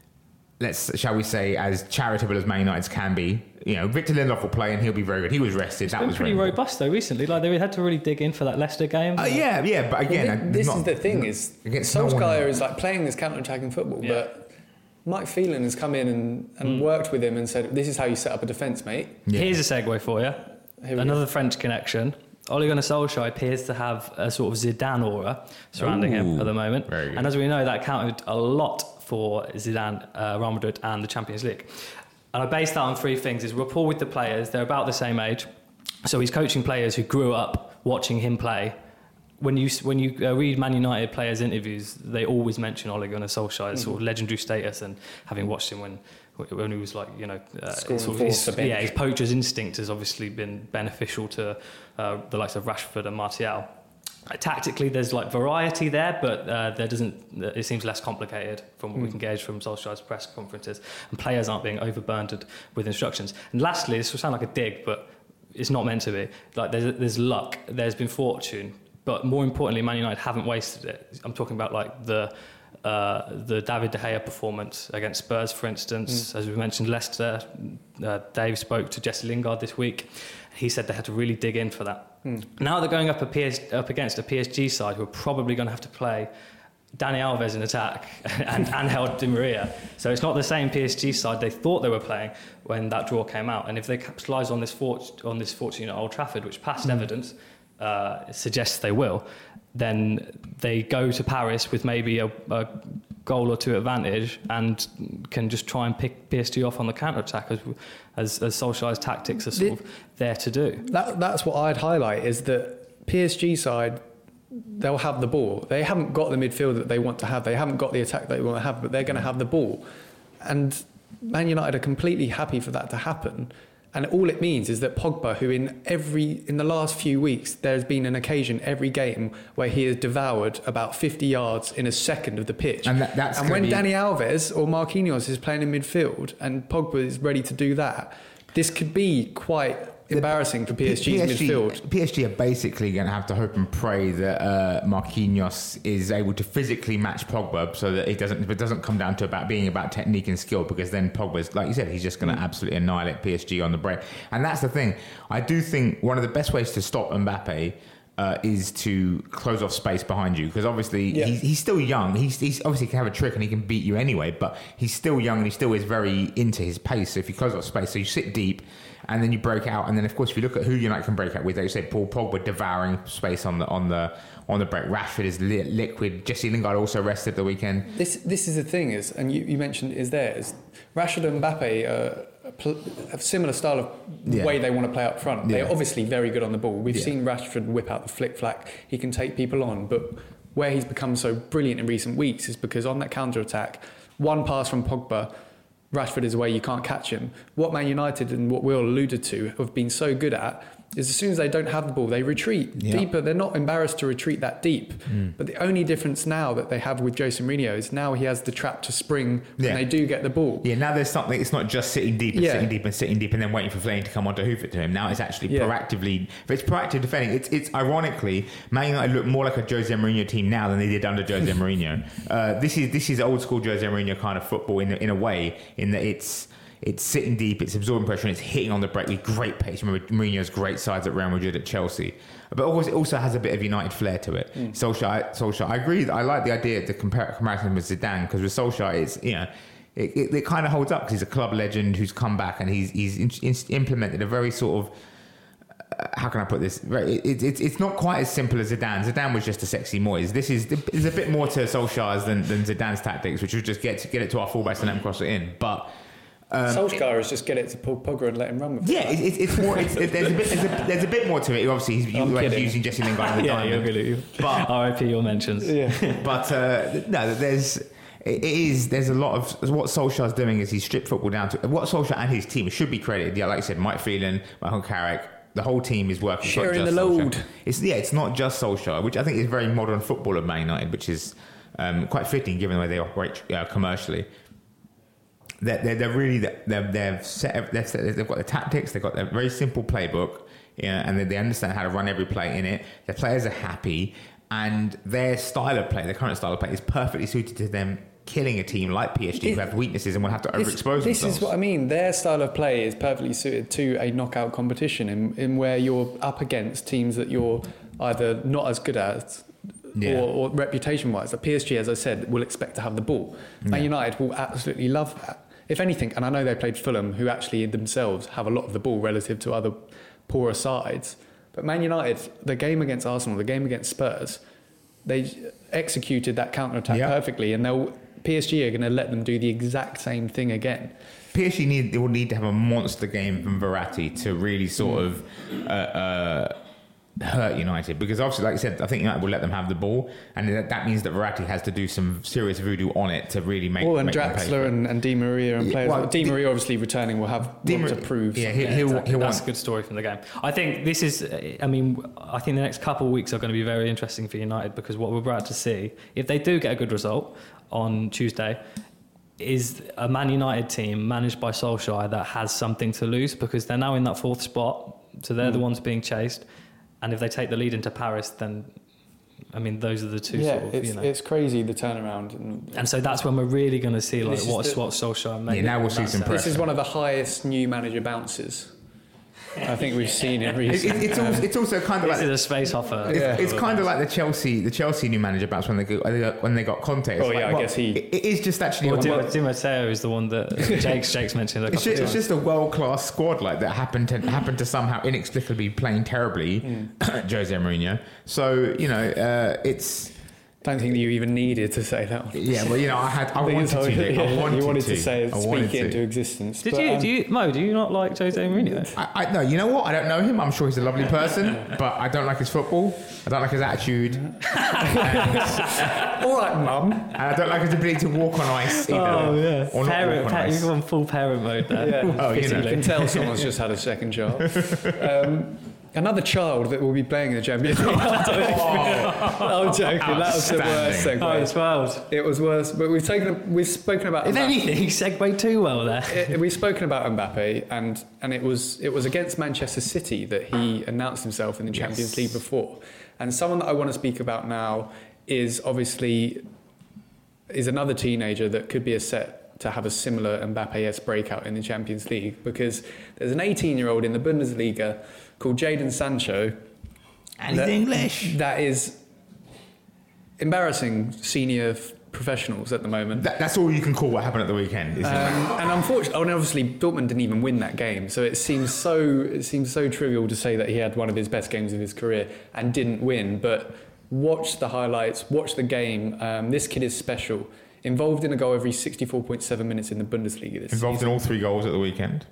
let's, shall we say, as charitable as Man United's can be. You know, Victor Lindelof will play and he'll be very good. He was rested. It's that been was pretty very robust though recently. Like they had to really dig in for that Leicester game. Uh, yeah, yeah, but again, well, this, this not, is the thing: is Solskjaer no is like playing this counter-attacking football, yeah. but Mike Phelan has come in and, and mm. worked with him and said, "This is how you set up a defence, mate." Yeah. Here's a segue for you. Another go. French connection. Ole Gunnar Solskjaer appears to have a sort of Zidane aura surrounding Ooh, him at the moment. And as we know, that counted a lot for Zidane, uh, Real Madrid and the Champions League. And I base that on three things. His rapport with the players, they're about the same age. So he's coaching players who grew up watching him play. When you when you uh, read Man United players' interviews, they always mention Ole Gunnar Solskjaer's mm-hmm. sort of legendary status and having watched him when when he was like, you know, uh, sort of his, yeah, his poacher's instinct has obviously been beneficial to uh, the likes of Rashford and Martial. Uh, tactically, there's like variety there, but uh, there doesn't. It seems less complicated from what mm. we can gauge from Solskjaer's press conferences, and players aren't being overburdened with instructions. And lastly, this will sound like a dig, but it's not meant to be. Like there's there's luck, there's been fortune, but more importantly, Man United haven't wasted it. I'm talking about like the. Uh, the David De Gea performance against Spurs, for instance. Mm. As we mentioned, Leicester, uh, Dave spoke to Jesse Lingard this week. He said they had to really dig in for that. Mm. Now they're going up, a P S, up against a P S G side who are probably going to have to play Dani Alves in attack and Angel Di Maria. So it's not the same P S G side they thought they were playing when that draw came out. And if they capitalise on this fort- on this fortune at Old Trafford, which past mm. evidence uh, suggests they will, then they go to Paris with maybe a, a goal or two advantage and can just try and pick P S G off on the counter-attack as, as, as Solskjaer's tactics are sort of there to do. That, that's what I'd highlight, is that P S G side, they'll have the ball. They haven't got the midfield that they want to have. They haven't got the attack that they want to have, but they're going to have the ball. And Man United are completely happy for that to happen. And all it means is that Pogba, who in every in the last few weeks, there's been an occasion every game where he has devoured about fifty yards in a second of the pitch. And, that, that's and when be... Dani Alves or Marquinhos is playing in midfield and Pogba is ready to do that, this could be quite embarrassing for P S G's P S G, midfield. P S G are basically going to have to hope and pray that uh, Marquinhos is able to physically match Pogba, so that it doesn't it doesn't come down to about being about technique and skill, because then Pogba's, like you said, he's just going to mm. absolutely annihilate P S G on the break. And that's the thing. I do think one of the best ways to stop Mbappe Uh, is to close off space behind you, because obviously yeah. he's, he's still young. He's, he's obviously can have a trick and he can beat you anyway, but he's still young and he still is very into his pace. So if you close off space, so you sit deep and then you break out, and then of course if you look at who United can break out with, like you said, Paul Pogba devouring space on the on the on the break. Rashford is li- liquid. Jesse Lingard also rested at the weekend. This this is the thing is, and you, you mentioned is there is Rashford and Mbappe are pl- a similar style of Yeah. way they want to play up front. Yeah. They're obviously very good on the ball. We've Yeah. seen Rashford whip out the flick-flack. He can take people on. But where he's become so brilliant in recent weeks is because on that counter-attack, one pass from Pogba, Rashford is away, you can't catch him. What Man United and what Will alluded to have been so good at is as soon as they don't have the ball, they retreat Yeah. deeper. They're not embarrassed to retreat that deep. Mm. But the only difference now that they have with Jose Mourinho is now he has the trap to spring when Yeah. they do get the ball. Yeah, now there's something. It's not just sitting deep and Yeah. sitting deep and sitting deep and then waiting for Fellaini to come on to hoof it to him. Now it's actually Yeah. proactively. If it's proactive defending, it's it's ironically Man United look more like a Jose Mourinho team now than they did under Jose Mourinho. Uh, this is this is old school Jose Mourinho kind of football in in a way, in that it's. It's sitting deep, it's absorbing pressure, and it's hitting on the break with great pace. Remember Mourinho's great sides at Real Madrid, at Chelsea. But always, it also has a bit of United flair to it. Mm. Solskjaer, Solskjaer, I agree. I like the idea, the compar- comparison with Zidane, because with Solskjaer, it's, you know, it, it, it kind of holds up because he's a club legend who's come back and he's he's in, in, implemented a very sort of, uh, how can I put this? Right, it, it, it's not quite as simple as Zidane. Zidane was just a sexy Moyes. This is there's a bit more to Solskjaer's than, than Zidane's tactics, which was just get to, get it to our fullbacks and let him cross it in. But Um, Solskjaer is just get it to Paul Pogba and let him run with it. Yeah, it, it, it's more. It's, it, there's, a bit, there's, a, there's a bit more to it. Obviously, he's, I'm like, kidding. using Jesse Lingard in the yeah, diamond. you're really. But R I P your mentions. Yeah. but uh, no, there's it is there's a lot of what Solskjaer's doing is he's stripped football down to what Solskjaer and his team should be credited. Yeah, like I said, Mike Phelan, Michael Carrick. The whole team is working. It's not Sharing just the load. Solskjaer. It's yeah, it's not just Solskjaer, which I think is very modern football of Man United, which is um, quite fitting given the way they operate uh, commercially. They're, they're, they're really they're, they've set they've, set, they've got the tactics, they've got a very simple playbook, yeah, and they, they understand how to run every play in it. Their players are happy, and their style of play, their current style of play, is perfectly suited to them killing a team like P S G It- who have weaknesses and will have to This, overexpose this themselves. is what I mean. Their style of play is perfectly suited to a knockout competition in, in where you're up against teams that you're either not as good at Yeah. or, or reputation-wise. Like P S G, as I said, will expect to have the ball. Man Yeah. United will absolutely love that. If anything, and I know they played Fulham, who actually themselves have a lot of the ball relative to other poorer sides. But Man United, the game against Arsenal, the game against Spurs, they executed that counter-attack Yeah. perfectly, and they'll P S G are going to let them do the exact same thing again. P S G need they will need to have a monster game from Verratti to really sort of uh, uh, hurt United, because obviously, like I said, I think United will let them have the ball, and that, that means that Verratti has to do some serious voodoo on it to really make. Well, and make them pay for Draxler it. and, and Di Maria and Yeah, players. well, Well, Di Di- Maria obviously returning will have Di more to Maria- prove. yeah, he- Yeah, he'll- exactly. he'll That's want- a good story from the game. I think this is, I mean, I think the next couple of weeks are going to be very interesting for United, because what we're about to see, if they do get a good result on Tuesday, is a Man United team managed by Solskjaer that has something to lose, because they're now in that fourth spot, so they're the Mm. ones being chased, and if they take the lead into Paris, then, I mean, those are the two Yeah, sort of, it's, you know. it's crazy the turnaround. And, And so that's when we're really going to see like This is what the- what Solskjaer made. Yeah, now we'll in see that some sense. pressure. this is one of the highest new manager bounces I think we've seen in It, recent. it, it's, also, it's also kind of This like is a space hopper. It's, Yeah. it's kind of like the Chelsea, the Chelsea new manager bounce when they got, when they got, when they got Conte. It's Oh, like, yeah, I well, guess he- It, it is just actually. Well, a Di, world- Di Matteo is the one that Jake's Jake's mentioned a couple it's, just, of it's times. just a world class squad like that happened to happened to somehow inexplicably playing terribly, Mm. Jose Mourinho. So you know, uh, it's don't think you even needed to say that one. yeah. Well, you know, I had I I think wanted it's to. how- Jake, I yeah, wanted you wanted to, to say I speak wanted it to. into existence. Did but, you? um, Do you? Mo? Do you not like Jose Mourinho? I, I no, you know what? I don't know him. I'm sure he's a lovely person, but I don't like his football. I don't like his attitude, all right, mum. and I don't like his ability to walk on ice either. Oh yeah, Or not parent. walk on Pa- ice. you've gone full parent mode there. Yeah. Well, you know. You can tell someone's just had a second child. Um, another child that will be playing in the Champions League. I'm joking. That was the worst Outstanding. Oh, segue. it's wild. It was worse, but we've taken. We've spoken about. If Mbappe. anything, he segued too well there. It- we've spoken about Mbappe, and and it was it was against Manchester City that he announced himself in the Champions Yes. League before. And someone that I want to speak about now is obviously is another teenager that could be a set to have a similar Mbappe-esque breakout in the Champions League, because there's an eighteen-year-old in the Bundesliga called Jadon Sancho. And he's that- English. That is embarrassing senior f- professionals at the moment. That, that's all you can call what happened at the weekend. Isn't it? Um, and unfortunately, oh, and obviously Dortmund didn't even win that game, so it seems so it seems so trivial to say that he had one of his best games of his career and didn't win. But watch the highlights, watch the game. Um, this kid is special. involved in a goal every sixty-four point seven minutes in the Bundesliga this Involved season. in all three goals at the weekend?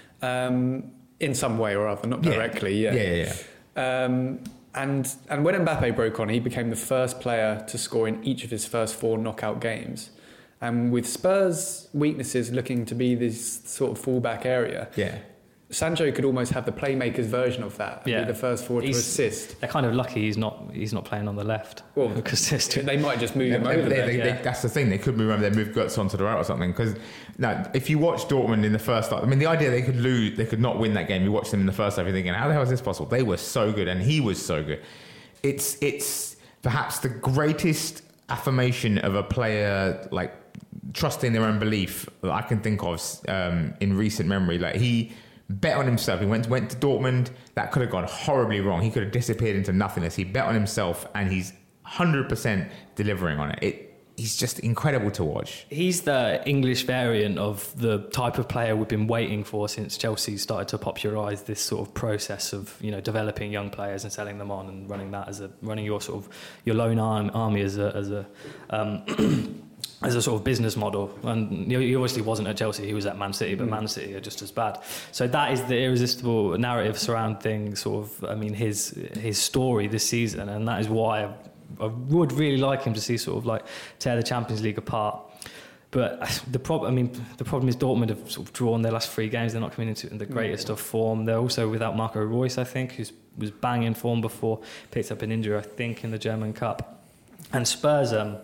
Um, in some way or other, not directly, yeah. Yeah, yeah, yeah. Um, and, and when Mbappe broke on, he became the first player to score in each of his first four knockout games. And with Spurs' weaknesses looking to be this sort of fallback area, Yeah. Sancho could almost have the playmaker's version of that. Yeah. Be the first forward He's- to assist. They're kind of lucky he's not he's not playing on the left. Well, because there's too- They might just move They- him they- over they- there. they- yeah. that's the thing. They could move over there, move Götze onto the right or something. Because now, if you watch Dortmund in the first half, I mean, the idea they could lose, they could not win that game. You watch them in the first half, you're thinking, how the hell is this possible? They were so good, and he was so good. It's it's perhaps the greatest affirmation of a player like trusting their own belief that I can think of um, in recent memory. Like he bet on himself. He went went to Dortmund. That could have gone horribly wrong. He could have disappeared into nothingness. He bet on himself, and he's one hundred percent delivering on it. It he's just incredible to watch. He's the English variant of the type of player we've been waiting for since Chelsea started to popularise this sort of process of, you know, developing young players and selling them on and running that as a running your sort of your lone arm, army as a as a um, as a sort of business model. And he obviously wasn't at Chelsea, he was at Man City, but Man City are just as bad. So that is the irresistible narrative surrounding sort of, I mean, his his story this season, and that is why I, I would really like him to see sort of like tear the Champions League apart. But the problem, I mean, the problem is Dortmund have sort of drawn their last three games. They're not coming into it in the greatest of form. They're also without Marco Reus, I think, who was banging form before, picked up an injury, I think, in the German Cup. And Spurs, um,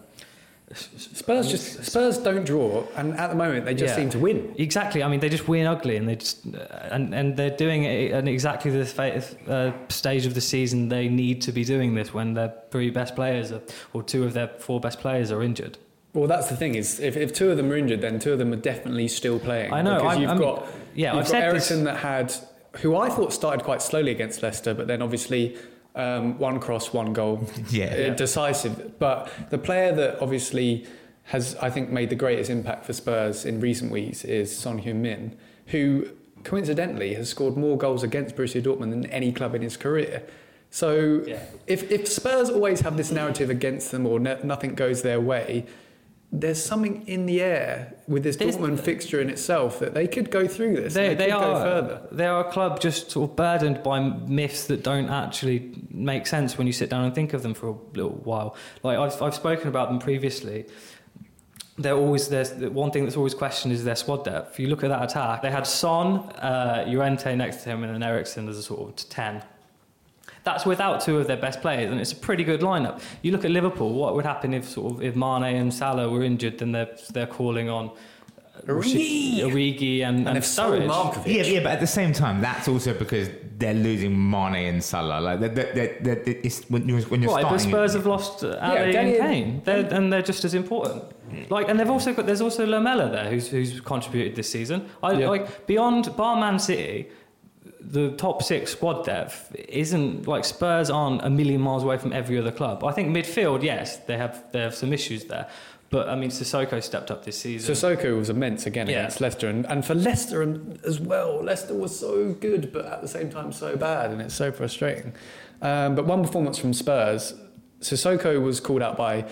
Spurs just Spurs don't draw, and at the moment they just Yeah. seem to win. Exactly. I mean, they just win ugly, and they just uh, and and they're doing it at exactly the fa- uh, stage of the season they need to be doing this when their three best players are, or two of their four best players are injured. Well, that's the thing is, if, if two of them are injured, then two of them are definitely still playing. I know, because I'm- you've I'm- got yeah, you've I've got said Eriksen this- that had, who I thought started quite slowly against Leicester, but then obviously um, one cross, one goal, Yeah. uh, Yeah. decisive. But the player that obviously has, I think, made the greatest impact for Spurs in recent weeks is Son Heung-min, who coincidentally has scored more goals against Borussia Dortmund than any club in his career. So Yeah. if, if Spurs always have this narrative against them or no, nothing goes their way, there's something in the air with this There's- Dortmund fixture in itself that they could go through this. They, and they, they could are go further. they are a club just sort of burdened by myths that don't actually make sense when you sit down and think of them for a little while. Like I've I've spoken about them previously. They're always there's one thing that's always questioned is their squad depth. If you look at that attack, they had Son, uh, Llorente next to him, and then Eriksen as a sort of ten. That's without two of their best players, and it's a pretty good lineup. You look at Liverpool. What would happen if sort of if Mane and Salah were injured? Then they're they're calling on Origi. Origi and, and, And if so, Sturridge. Markovic. Yeah, yeah, but at the same time, that's also because they're losing Mane and Salah. Like, they're, they're, they're, they're, it's when you're, when you're Right, but starting. Spurs have lost uh, Ali Danny- and Kane, they're, and they're just as important. Like, and they've also got there's also Lamella there who's who's contributed this season. I Yeah. like beyond bar Man City, the top six squad depth isn't like Spurs aren't a million miles away from every other club. I think midfield, yes, they have they have some issues there, but I mean Sissoko stepped up this season. Sissoko was immense again Yeah. against Leicester, and, and for Leicester and- as well. Leicester was so good, but at the same time so bad, and it's so frustrating. Um, but one performance from Spurs, Sissoko was called out by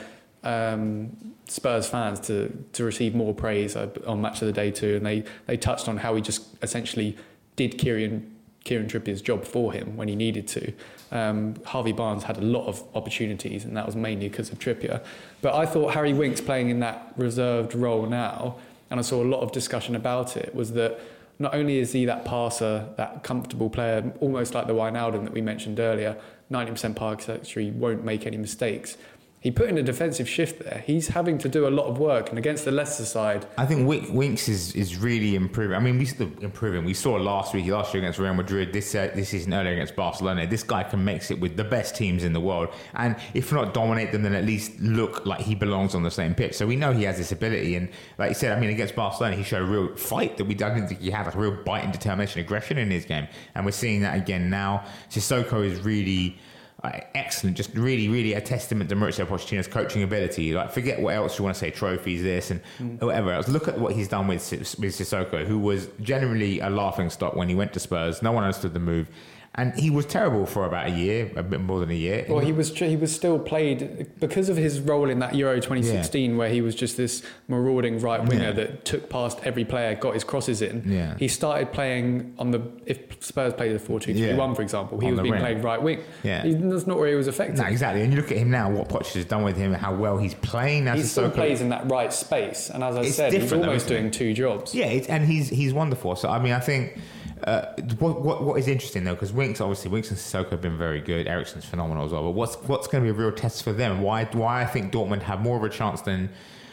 um, Spurs fans to to receive more praise uh, on Match of the Day too, and they they touched on how he just essentially did Kieran Kieran Trippier's job for him when he needed to. Um, Harvey Barnes had a lot of opportunities, and that was mainly because of Trippier. But I thought Harry Winks playing in that reserved role now, and I saw a lot of discussion about it, was that not only is he that passer, that comfortable player, almost like the Wijnaldum that we mentioned earlier, ninety percent pass accuracy, won't make any mistakes. He put in a defensive shift there. He's having to do a lot of work, and against the Leicester side, I think Wink- Winks is, is really improving. I mean, we still improving. We saw last week, last year against Real Madrid, this uh, this season earlier against Barcelona. This guy can mix it with the best teams in the world, and if not dominate them, then at least look like he belongs on the same pitch. So we know he has this ability, and like you said, I mean, against Barcelona, he showed a real fight that we didn't think he had, like a real bite and determination, aggression in his game, and we're seeing that again now. Sissoko is really. Uh, excellent, just really, really a testament to Mauricio Pochettino's coaching ability. Like, forget what else you want to say, trophies, this, and mm. whatever else. Look at what he's done with with Sissoko, who was generally a laughing stock when he went to Spurs. No one understood the move, And he was terrible for about a year, a bit more than a year. Well, he was he was still played because of his role in that Euro twenty sixteen, yeah. where he was just this marauding right winger yeah. that took past every player, got his crosses in. Yeah. He started playing on the if Spurs played the four two three one, yeah. for example, he on was being rim. played right wing. Yeah, he, that's not where he was effective. No, exactly. And you look at him now, what Poch has done with him, how well he's playing. He still plays in that right space, and as I it's said, he's almost though, doing two jobs. Yeah, it's, and he's he's wonderful. So I mean, I think. Uh, what, what what is interesting though, because Winks obviously Winks and Sissoko have been very good. Eriksen's phenomenal as well. But what's what's going to be a real test for them? Why why I think Dortmund have more of a chance than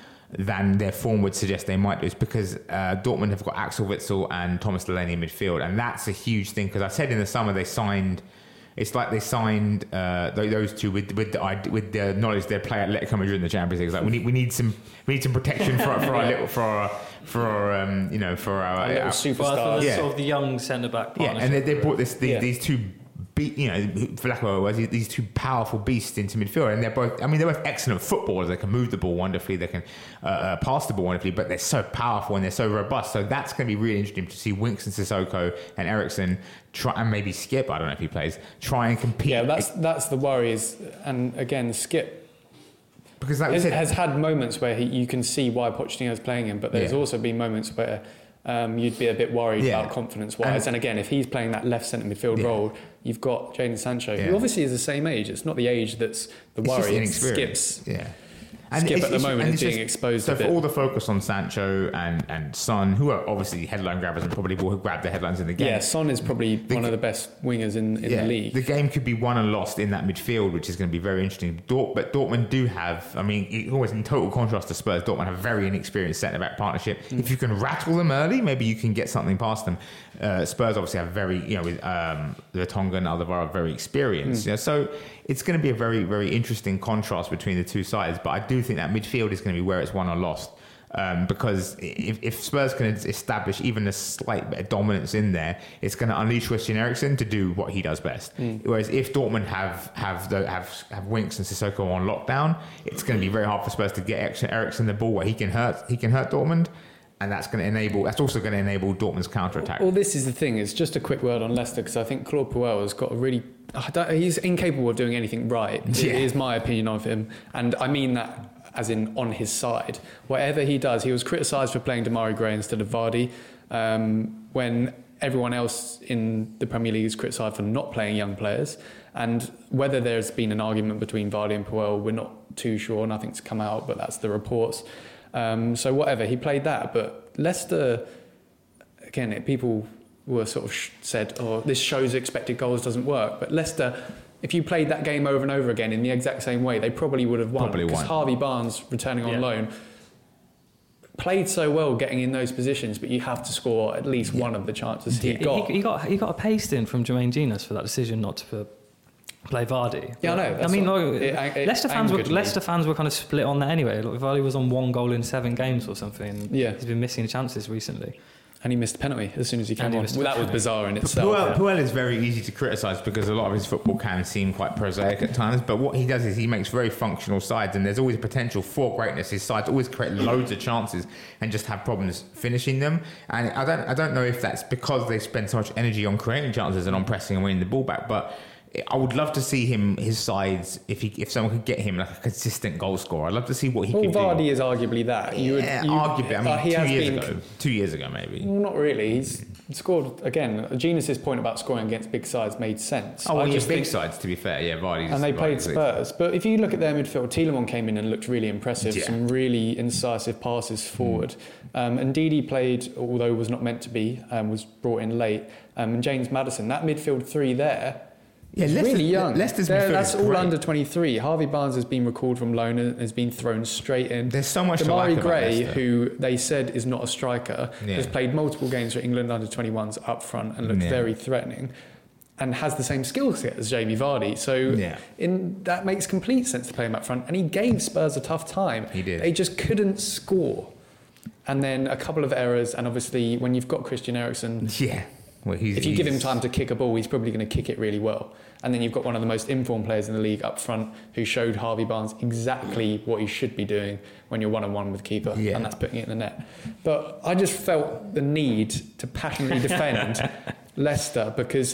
than their form would suggest they might do is because uh, Dortmund have got Axel Witsel and Thomas Delaney in midfield, and that's a huge thing. Because I said in the summer they signed. It's like they signed uh, those two with with the, with the knowledge they'd play Atletico Madrid in the Champions League. It's like we need we need some we need some protection for for our little for our for our um, you know for our, our, our superstars. Well, yeah. Sort of the young centre back. Yeah, and they, they brought this these, yeah. these two. Be, you know, for lack of a word, these two powerful beasts into midfield, and they're both. I mean, they're both excellent footballers. They can move the ball wonderfully. They can uh, uh, pass the ball wonderfully. But they're so powerful and they're so robust. So that's going to be really interesting to see Winks and Sissoko and Eriksen try, and maybe Skip. I don't know if he plays. Try and compete. Yeah, that's that's the worries. And again, Skip because like has, said, has had moments where he, you can see why Pochettino's playing him, but there's yeah. also been moments where. Um, you'd be a bit worried yeah. about confidence-wise. And, and again, if he's playing that left centre midfield yeah. role, you've got Jadon Sancho, yeah. who obviously is the same age. It's not the age that's the it's worry. It's Skips. Yeah. And Skip at the moment is being just, exposed so a bit. So for all the focus on Sancho and, and Son, who are obviously headline grabbers and probably will grab the headlines in the game. Yeah, Son is probably the, one of the best wingers in, in yeah, the league. The game could be won and lost in that midfield, which is going to be very interesting. Dort, but Dortmund do have, I mean, always in total contrast to Spurs, Dortmund have a very inexperienced centre-back partnership. Mm. If you can rattle them early, maybe you can get something past them. Uh, Spurs obviously have very, you know, with um, Vertonghen and Alderweireld very experienced. Mm. You know, so it's going to be a very, very interesting contrast between the two sides. But I do think that midfield is going to be where it's won or lost. Um, because if, if Spurs can establish even a slight bit of dominance in there, it's going to unleash Christian Eriksen to do what he does best. Mm. Whereas if Dortmund have have, the, have have Winks and Sissoko on lockdown, it's going to be very hard for Spurs to get Eriksen the ball where he can hurt he can hurt Dortmund. And that's going to enable. That's also going to enable Dortmund's counter attack. Well, this is the thing. It's just a quick word on Leicester because I think Claude Puel has got a really. He's incapable of doing anything right. Yeah. Is my opinion of him, and I mean that as in on his side. Whatever he does, he was criticised for playing Demarai Gray instead of Vardy, um, when everyone else in the Premier League is criticised for not playing young players. And whether there's been an argument between Vardy and Puel, we're not too sure. Nothing's come out, but that's the reports. Um, so whatever, he played that. But Leicester, again, it, people were sort of sh- said, oh, this shows expected goals doesn't work. But Leicester, if you played that game over and over again in the exact same way, they probably would have won. Probably because won. Harvey Barnes, returning on yeah. loan, played so well getting in those positions, but you have to score at least yeah. one of the chances he got. He, he got he got a paste in from Jermaine Genius for that decision not to play Vardy. Yeah, I know. I mean, what, like, it, it Leicester fans were Leicester fans were kind of split on that anyway. Like, Vardy was on one goal in seven games or something. Yeah, he's been missing chances recently. And he missed a penalty as soon as he came on. Well, that was bizarre in P- itself. Puel, yeah. Puel is very easy to criticise because a lot of his football can seem quite prosaic at times. But what he does is he makes very functional sides, and there's always potential for greatness. His sides always create loads of chances and just have problems finishing them. And I don't, I don't know if that's because they spend so much energy on creating chances and on pressing and winning the ball back, but I would love to see him, his sides, if he, if someone could get him like a consistent goal scorer. I'd love to see what he well, could Vardy do. Vardy is arguably that. You yeah, would, you, arguably. I mean, uh, he two has years been, ago. Two years ago, maybe. Well, not really. He's scored, again, Genius's point about scoring against big sides made sense. Oh, well, I yeah, just big think, sides, to be fair. Yeah, Vardy's... And they played Vardy's Spurs. But if you look at their midfield, Tielemans came in and looked really impressive. Yeah. Some really incisive passes forward. Mm. Um, and Didi played, although was not meant to be, um, was brought in late. Um, and James Maddison, that midfield three there... Yeah, Leicester, really young. Leicester's that's all great. under twenty-three. Harvey Barnes has been recalled from loan and has been thrown straight in. There's so much Demarai to like Gray, about who they said is not a striker, yeah. has played multiple games for England under twenty-ones up front and looked yeah. very threatening, and has the same skill set as Jamie Vardy. So yeah. in, that makes complete sense to play him up front. And he gave Spurs a tough time. He did. They just couldn't score. And then a couple of errors, and obviously when you've got Christian Eriksen, yeah. Well, he's, if you he's, give him time to kick a ball, he's probably going to kick it really well. And then you've got one of the most informed players in the league up front who showed Harvey Barnes exactly what he should be doing when you're one-on-one with keeper, yeah. and that's putting it in the net. But I just felt the need to passionately defend Leicester because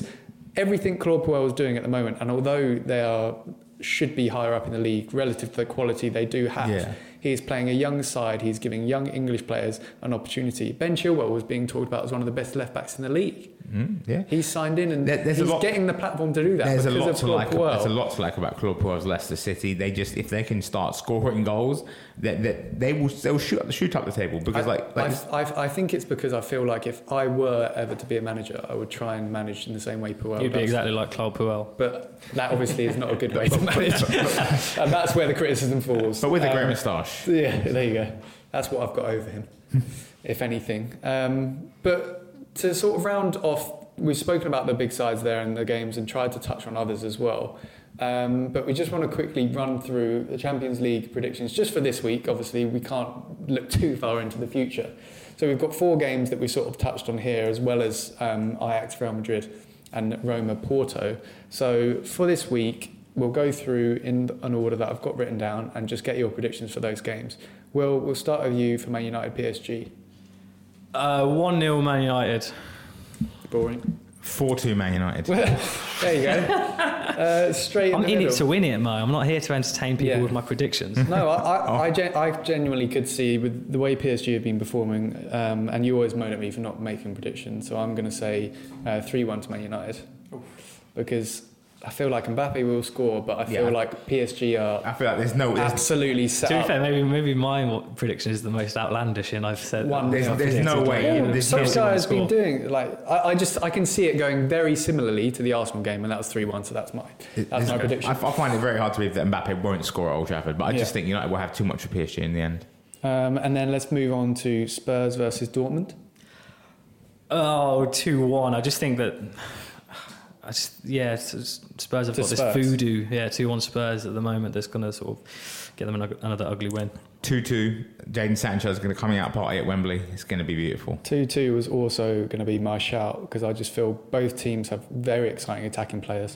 everything Claude Puel is doing at the moment, and although they are should be higher up in the league relative to the quality they do have, Yeah. he's playing a young side. He's giving young English players an opportunity. Ben Chilwell was being talked about as one of the best left backs in the league. Mm, yeah. He's signed in, and There- there's a he's lot- getting the platform to do that. There's a because lot of to Claude like. Puel. There's a lot to like about Claude Puel's Leicester City. They just, if they can start scoring goals, that that they will they'll shoot up, shoot up the table because I, like, like I, I, I think it's because I feel like if I were ever to be a manager, I would try and manage in the same way Puel You'd be does. exactly like Claude Puel. But that obviously is not a good way to manage, and that's where the criticism falls. but with a great Um, moustache. Yeah, there you go. That's what I've got over him, if anything. Um, but to sort of round off, we've spoken about the big sides there in the games and tried to touch on others as well. Um, but we just want to quickly run through the Champions League predictions just for this week. Obviously, we can't look too far into the future. So we've got four games that we sort of touched on here, as well as um, Ajax, Real Madrid and Roma, Porto. So for this week, we'll go through in an order that I've got written down and just get your predictions for those games. We'll, we'll start with you for Man United, P S G. Uh, one nil Man United. Boring. four two Man United. There you go. Uh, straight in I'm the in middle. it to win it, Mo. I'm not here to entertain people Yeah. with my predictions. No, I, I, Oh. I, gen- I genuinely could see with the way P S G have been performing, um, and you always moan at me for not making predictions, so I'm going to say uh, three one to Man United. Because I feel like Mbappe will score, but I feel Yeah. like P S G are I feel like there's no there's, absolutely set To be up. fair, maybe maybe my prediction is the most outlandish, and I've said One there's, nil. there's no way. Yeah, There's no Solskjaer has been score. doing like I, I just I can see it going very similarly to the Arsenal game, and that was three one. So that's my that's there's- my prediction. I, I find it very hard to believe that Mbappe won't score at Old Trafford, but I just Yeah. think United will have too much for P S G in the end. Um, and then let's move on to Spurs versus Dortmund. Oh, two one. I just think that. I just, yeah, s- Spurs have To got this Spurs. voodoo, yeah, two one Spurs at the moment that's going to sort of get them another, another ugly win. two two, Jadon Sancho is going to coming out party at Wembley. It's going to be beautiful. two two was also going to be my shout because I just feel both teams have very exciting attacking players,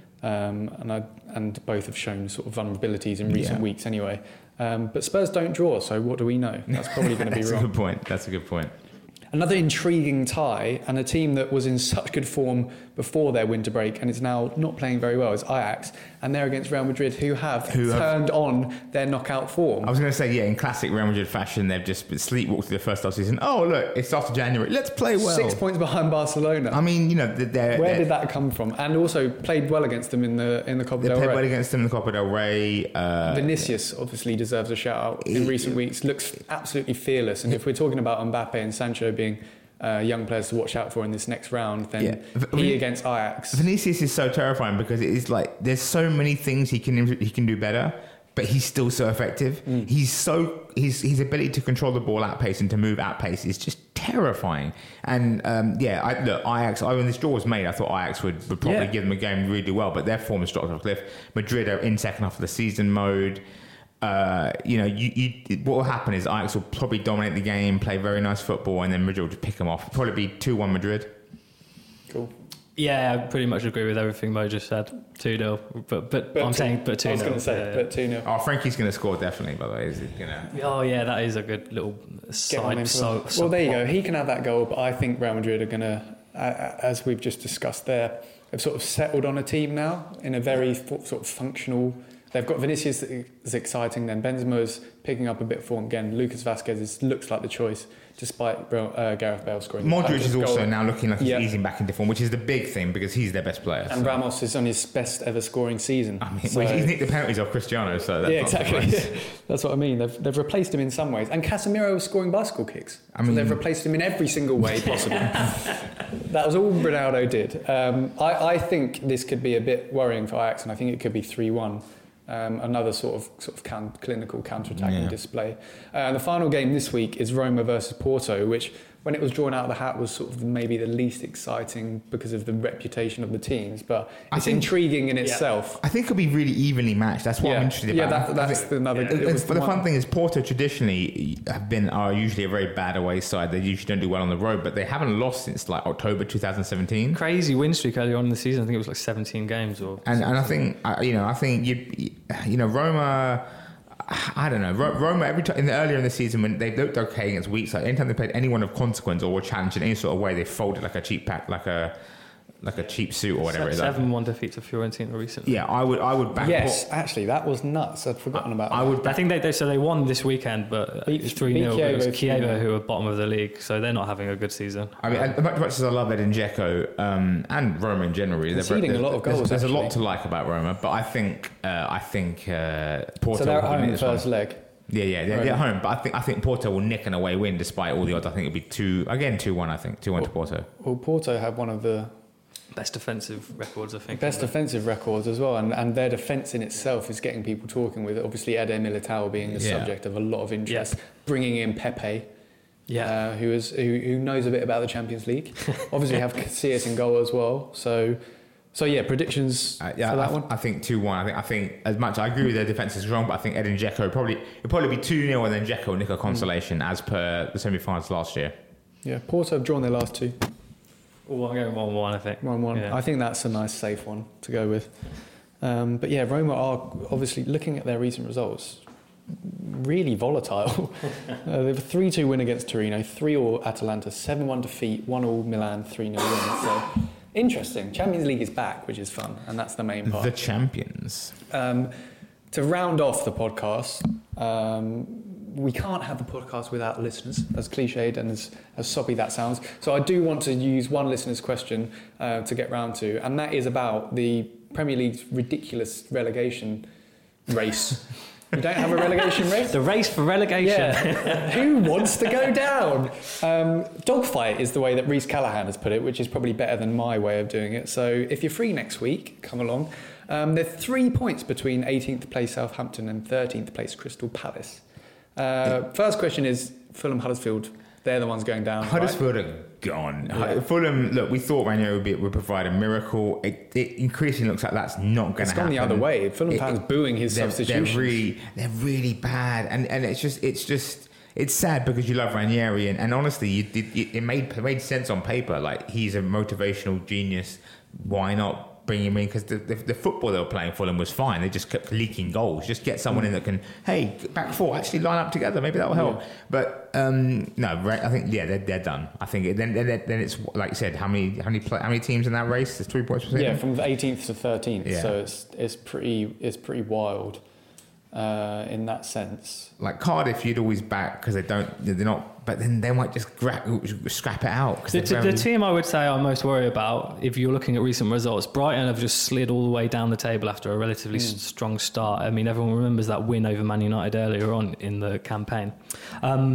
um, and I, and both have shown sort of vulnerabilities in recent Yeah. weeks anyway. Um, but Spurs don't draw, so what do we know? That's probably going to be That's a wrong. good point. That's a good point. Another intriguing tie, and a team that was in such good form before their winter break and is now not playing very well, is Ajax, and they're against Real Madrid, who have Who have- turned on their knockout form. I was going to say, yeah, in classic Real Madrid fashion, they've just sleepwalked through the first half season. Oh, look, it's after January. Let's play well. Six points behind Barcelona. I mean, you know, they're, Where they're, did that come from? And also played well against them in the in the Copa they del played Rey. well against them in the Copa del Rey. Uh, Vinicius obviously deserves a shout out in He- recent weeks. Looks absolutely fearless, and if we're talking about Mbappe and Sancho being uh, young players to watch out for in this next round, then Yeah. V- he Vin- against Ajax. Vinicius is so terrifying because it is like there's so many things he can he can do better, but he's still so effective. Mm. He's so his his ability to control the ball at pace and to move at pace is just terrifying. And um, yeah, I, look, Ajax. I, when this draw was made, I thought Ajax would, would probably Yeah. give them a game really well, but their form has dropped off a cliff. Madrid are in second half of the season mode. Uh, you know, you, you, what will happen is Ajax will probably dominate the game, play very nice football, and then Madrid will just pick them off. It'll probably be two one Madrid. Cool. Yeah, I pretty much agree with everything Mo just said. two nil. But, but, But I'm two- saying but two I was nil. going to say, yeah, yeah. but two nil. Oh, Frankie's going to score definitely. By the way, is he gonna? Oh, yeah, that is a good little Get on him side. for So, that. Well, there you go. He can have that goal, but I think Real Madrid are going to, uh, as we've just discussed there, have sort of settled on a team now in a very fo- sort of functional. They've got Vinicius that is exciting. Then Benzema's picking up a bit of form again. Lucas Vazquez is, looks like the choice, despite uh, Gareth Bale scoring. the Modric is goal. also now looking like he's Yeah. easing back into form, which is the big thing because he's their best player. And so. Ramos is on his best ever scoring season. I mean, So- well, he's nicked the penalties off Cristiano, so that's yeah, not exactly. surprising. That's what I mean. They've, they've replaced him in some ways. And Casemiro was scoring bicycle kicks. I so mean- they've replaced him in every single way possible. That was all Ronaldo did. Um, I, I think this could be a bit worrying for Ajax, and I think it could be three one. Um, another sort of sort of can, clinical counter-attacking Yeah. display. Uh, and the final game this week is Roma versus Porto, which, when it was drawn out of the hat, was sort of maybe the least exciting because of the reputation of the teams. But I it's think- intriguing in itself. I think it'll be really evenly matched. That's what Yeah. I'm interested Yeah, about. that- that's I think- the- another- and- it and- was But the the fun one- thing is, Porto traditionally have been are usually a very bad away side. They usually don't do well on the road, but they haven't lost since like October twenty seventeen. crazy win streak earlier on in the season. I think it was like seventeen games. or. And and I think I- you know I think you you know Roma. I don't know. Ro- Roma every time in the earlier in the season when they looked okay against weak side, anytime they played anyone of consequence or were challenged in any sort of way, they folded like a cheap pack, like a like a cheap suit or whatever. Seven one defeat to Fiorentina recently. Yeah, I would I would back. Yes, Port- actually, that was nuts. I'd forgotten about. I that. would. I think they, they so they won this weekend, but Beat- three nil. beat It was Chievo three nil. Chievo who are bottom of the league, so they're not having a good season. I mean, as much, much as I love Edin Dzeko um, and Roma in general, really, Conceding they're- a lot of there's- goals, There's, a lot actually. to like about Roma, but I think uh, I think uh, Porto. So they're at will home win this one. first leg. Yeah, yeah, they're, they're at home, but I think I think Porto will nick an away win despite all the odds. I think it'll be two again, two one. I think two one to Porto. Well, Porto have one of the Best defensive records, I think. best offensive records as well, and, and their defence in itself is getting people talking. With obviously Eder Militao being the Yeah. subject of a lot of interest, Yeah. bringing in Pepe, Yeah. uh, who is who, who knows a bit about the Champions League. Obviously have Casillas in goal as well. So, so yeah, predictions Uh, yeah, for that I, one. I think two one. I think I think as much I agree with their defence is wrong, but I think Edin Dzeko probably it'll probably be two nil and then Dzeko will nick a consolation as per the semi-finals last year. Yeah, Porto have drawn their last two, Well, I'm going one one, I think. one one. Yeah. I think that's a nice safe one to go with. Um, but yeah, Roma are obviously looking at their recent results. Really volatile. uh, they have a three two win against Torino, three all Atalanta, seven one defeat, one all Milan, three nil win. So interesting. Champions League is back, which is fun, and that's the main part. The champions. Um, to round off the podcast, um, we can't have the podcast without listeners, as cliched and as, as soppy that sounds. So I do want to use one listener's question uh, to get round to, and that is about the Premier League's ridiculous relegation race. You don't have a relegation race? The race for relegation. Yeah. Who wants to go down? Um, dogfight is the way that Reece Callahan has put it, which is probably better than my way of doing it. So if you're free next week, come along. Um, there are three points between eighteenth place Southampton and thirteenth place Crystal Palace. Uh, first question is Fulham Huddersfield. They're the ones going down. Huddersfield right? are gone. Yeah. Fulham, look, we thought Ranieri would, be, would provide a miracle. It, it increasingly looks like that's not going to It's happen. gone the other way. Fulham fans booing his they're, substitutions. They're really, they're really bad, and and it's just, it's just, it's sad because you love Ranieri, and, and honestly, you, it, it made it made sense on paper. Like he's a motivational genius. Why not bring him in? Because the, the the football they were playing Fulham was fine. They just kept leaking goals. Just get someone in that can, hey, back four, actually line up together. Maybe that will help. Yeah. But um, no, I think yeah, they're, they're done. I think it, then, then then it's like you said, how many how many play, how many teams in that race? There's three points between Yeah, them? from eighteenth to thirteenth. Yeah. So it's it's pretty it's pretty wild uh, in that sense. Like Cardiff, you'd always back because they don't, they're not. But then they might just gra- scrap it out. 'cause The, they're the very- team I would say I'm most worried about, if you're looking at recent results, Brighton have just slid all the way down the table after a relatively Mm. s- strong start. I mean, everyone remembers that win over Man United earlier on in the campaign. Um,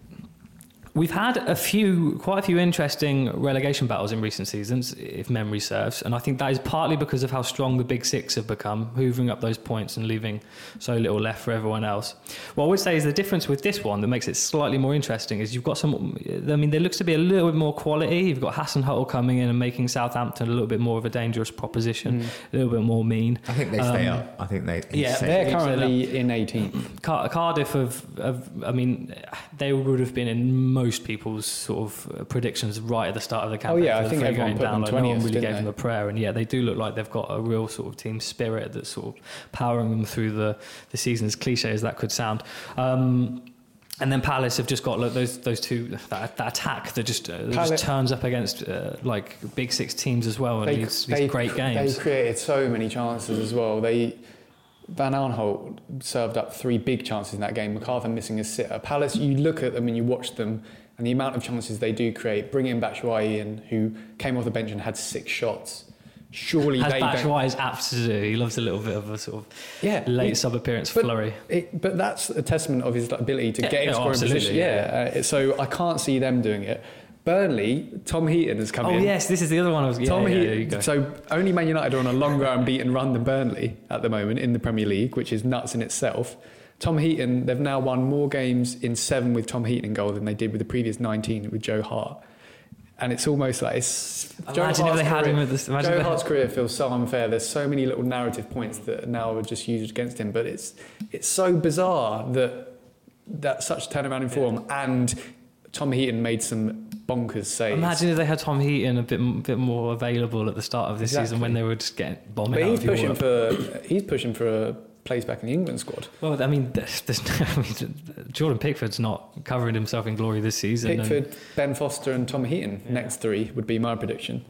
We've had a few, quite a few interesting relegation battles in recent seasons, if memory serves, and I think that is partly because of how strong the Big Six have become, hoovering up those points and leaving so little left for everyone else. What I would say is the difference with this one that makes it slightly more interesting is you've got some, I mean, there looks to be a little bit more quality. You've got Hasenhüttl coming in and making Southampton a little bit more of a dangerous proposition, Mm. a little bit more mean. I think they stay Um, up. I think they. yeah, stay They're Say- currently in eighteenth. Car- Cardiff have, have, I mean, they would have been in most people's sort of predictions right at the start of the campaign. yeah, I for the think three everyone going put them down. Like, no one twentieth, really didn't gave they? them a prayer, and yeah, they do look like they've got a real sort of team spirit that's sort of powering them through the, the season, as cliche as that could sound. Um, and then Palace have just got like, those those two that, that attack that just uh, that Palace- just turns up against uh, like Big Six teams as well, and They, these, they, these great games. They created so many chances as well. They Van Aanholt served up three big chances in that game. MacArthur missing a sitter. Palace, you look at them and you watch them, and the amount of chances they do create. Bring in Batshuayi in, who came off the bench and had six shots. Surely As they don't. Batshuayi is apt to do. He loves a little bit of a sort of Yeah, late it- sub-appearance but flurry. It, but that's a testament of his ability to Yeah, get in no, scoring absolutely, position. yeah. Yeah, uh, so I can't see them doing it. Burnley, Tom Heaton has come Oh in. yes, this is the other one I was. Yeah, Tom yeah, Heaton. there you go. So only Man United are on a longer unbeaten run than Burnley at the moment in the Premier League, which is nuts in itself. Tom Heaton, they've now won more games in seven with Tom Heaton in goal than they did with the previous nineteen with Joe Hart. And it's almost like it's Joe Imagine if Hart's they had career, him at this. Imagine Joe if they- Hart's career feels so unfair. There's so many little narrative points that now are just used against him, but it's it's so bizarre that that such turnaround in form, and Tom Heaton made some bonkers saves. Imagine if they had Tom Heaton a bit bit more available at the start of this Exactly. season when they were just getting bombing But out he's of pushing Europe. for he's pushing for a place back in the England squad. Well, I mean, there's, there's no, I mean, Jordan Pickford's not covering himself in glory this season. and- Pickford, Ben Foster, and Tom Heaton. Yeah. Next three would be my prediction.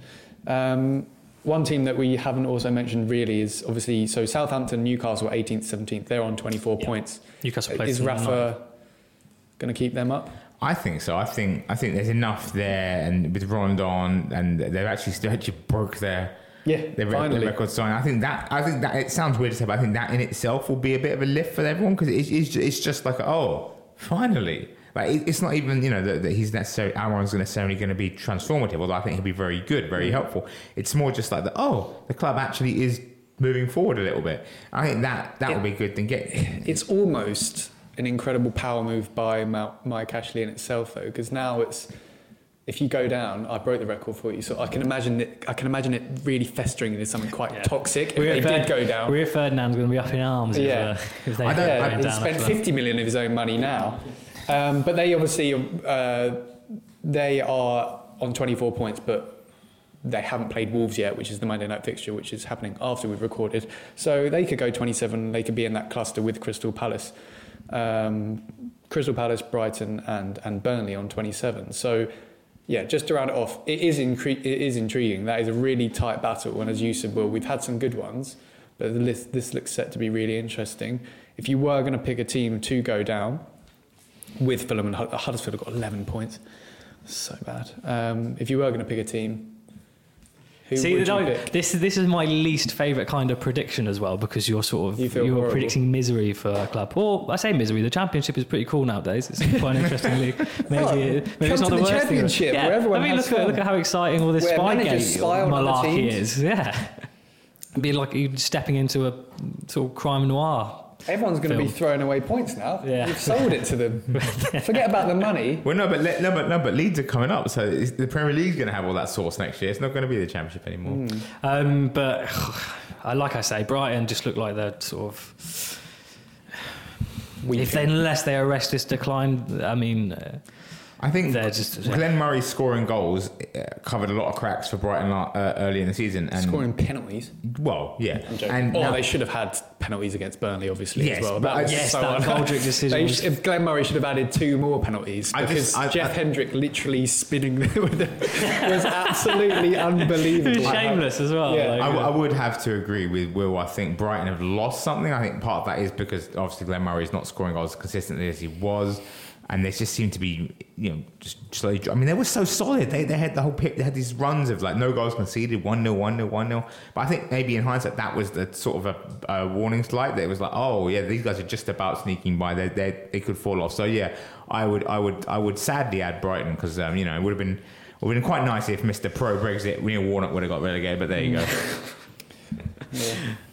Um, one team that we haven't also mentioned really is obviously, so Southampton, Newcastle, eighteenth, seventeenth. They're on twenty-four yeah. points. Newcastle plays Is Rafa going to keep them up? I think so. I think I think there's enough there, and with Rondon, and they've actually still actually broke their yeah their, finally. their record sign. I think that I think that it sounds weird to say, but I think that in itself will be a bit of a lift for everyone, because it's it's, it's just like, oh, finally. Like it, it's not even, you know, that, that he's necessarily Almiron's necessarily going to be transformative, although I think he'll be very good, very mm. helpful. It's more just like the oh, the club actually is moving forward a little bit. I think that that it, will be a good thing. Get it's almost an incredible power move by Mike Ashley in itself, though, because now it's, if you go down, I broke the record for you, so I can imagine it. I can imagine it really festering into something quite yeah. toxic if Rio they Ferd- did go down. Rio Ferdinand's going to be up in arms. Yeah, if, uh, if they I don't. Yeah, he down spent fifty million of his own money now, um, but they obviously uh, they are on twenty-four points, but they haven't played Wolves yet, which is the Monday night fixture, which is happening after we've recorded. So they could go twenty-seven. They could be in that cluster with Crystal Palace. Um, Crystal Palace, Brighton and, and Burnley on twenty-seven. So, yeah, just to round it off, it is, incre- it is intriguing. That is a really tight battle. And as you said, Will, we've had some good ones, but the list, this looks set to be really interesting. If you were going to pick a team to go down, with Fulham and Huddersfield have got eleven points. So bad. Um, if you were going to pick a team, who See, would you no, pick? this this is my least favourite kind of prediction as well, because you're sort of you you're horrible. predicting misery for a club. Well, I say misery. The Championship is pretty cool nowadays. It's quite an interesting league. Maybe, oh, maybe it's not the, the worst Championship, thing. Yeah, where everyone I mean, has look fun. at look at how exciting all this Where Spygate managers spy on other malarkey teams. is. Yeah, it'd be like you stepping into a sort of crime noir. Everyone's going to be throwing away points now. Yeah. You've sold it to them. Forget about the money. Well, no, but no, but no, but Leeds are coming up, so it's, the Premier League's going to have all that sauce next year. It's not going to be the Championship anymore. Mm. Um, but I like I say, Brighton just look like they're sort of. Weakened. If they, unless they arrest this decline, I mean. Uh, I think they're just, yeah. Glenn Murray scoring goals uh, covered a lot of cracks for Brighton uh, early in the season. And scoring penalties. Well, yeah. And oh, now, they should have had penalties against Burnley, obviously, yes, as well. That was yes, so that Goldrick decision. Was... If Glenn Murray should have added two more penalties, because just, I, Jeff I, Hendrick literally spinning with it was absolutely unbelievable. He was shameless as well. Yeah. Like, I, I would have to agree with Will. I think Brighton have lost something. I think part of that is because obviously Glenn Murray is not scoring goals as consistently as he was. And they just seem to be, you know, just slowly. I mean, they were so solid. They they had the whole pick. They had these runs of like no goals conceded, one nil, one nil, one nil. But I think maybe in hindsight that was the sort of a, a warning light. That it was like, oh yeah, these guys are just about sneaking by. They they they could fall off. So yeah, I would I would I would sadly add Brighton because um, you know it would have been would have been quite nice if Mister Pro Brexit Neil Warnock would have got relegated. But there you go. yeah.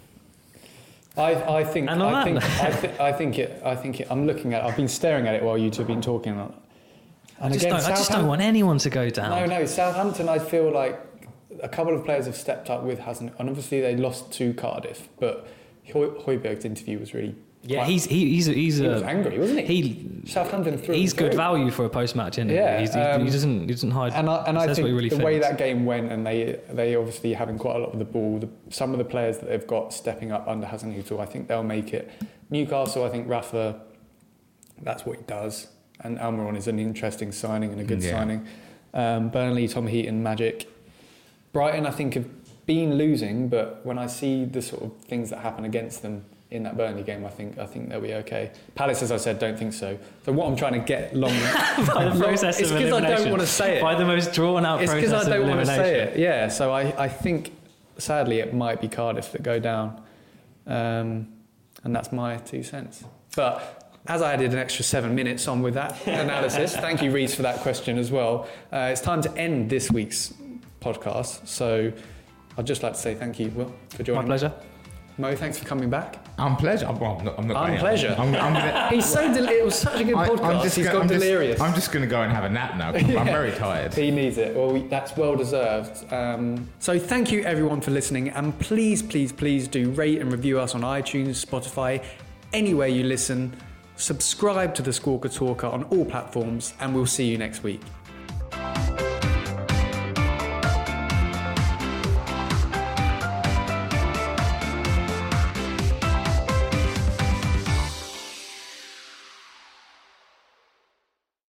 I, I think and I think I, th- I think it I think it, I'm looking at I've been staring at it while you two have been talking. And I just, again, don't, I just don't want anyone to go down. No, no, Southampton. I feel like a couple of players have stepped up with hasn't, and obviously they lost to Cardiff, but Højbjerg's interview was really. Yeah, quite, he's he, he's he's he a, was angry, wasn't he? He Southampton threw. He's good through. value for a post-match interview. Yeah, he's, he, um, he doesn't he doesn't hide. And I, and I think really the thinks. way that game went, and they they obviously having quite a lot of the ball. The, some of the players that they've got stepping up under Hasenhüttl, I think they'll make it. Newcastle, I think Rafa, that's what he does, and Almiron is an interesting signing and a good yeah. signing. Um, Burnley, Tom Heaton, Magic. Brighton, I think have been losing, but when I see the sort of things that happen against them in that Burnley game, I think I think they'll be okay. Palace, as I said, don't think so. So what I'm trying to get long by the process it's of because I don't want to say it. By the most drawn out it's process because I don't want to say it. Yeah. So I, I think sadly it might be Cardiff that go down, um, and that's my two cents. But as I added an extra seven minutes on with that analysis, thank you, Reece, for that question as well. Uh, it's time to end this week's podcast. So I'd just like to say thank you, Will, for joining. My pleasure. Me. Mo, thanks for coming back. I'm pleasure. I'm, well, I'm not. I'm not I'm pleasure. I'm, I'm gonna, He's so. Del- it was such a good I, podcast. I'm just He's gonna, gone I'm delirious. Just, I'm just going to go and have a nap now. Yeah. I'm very tired. He needs it. Well, we, that's well deserved. Um, so thank you everyone for listening, and please, please, please do rate and review us on iTunes, Spotify, anywhere you listen. Subscribe to the Squawker Talker on all platforms, and we'll see you next week.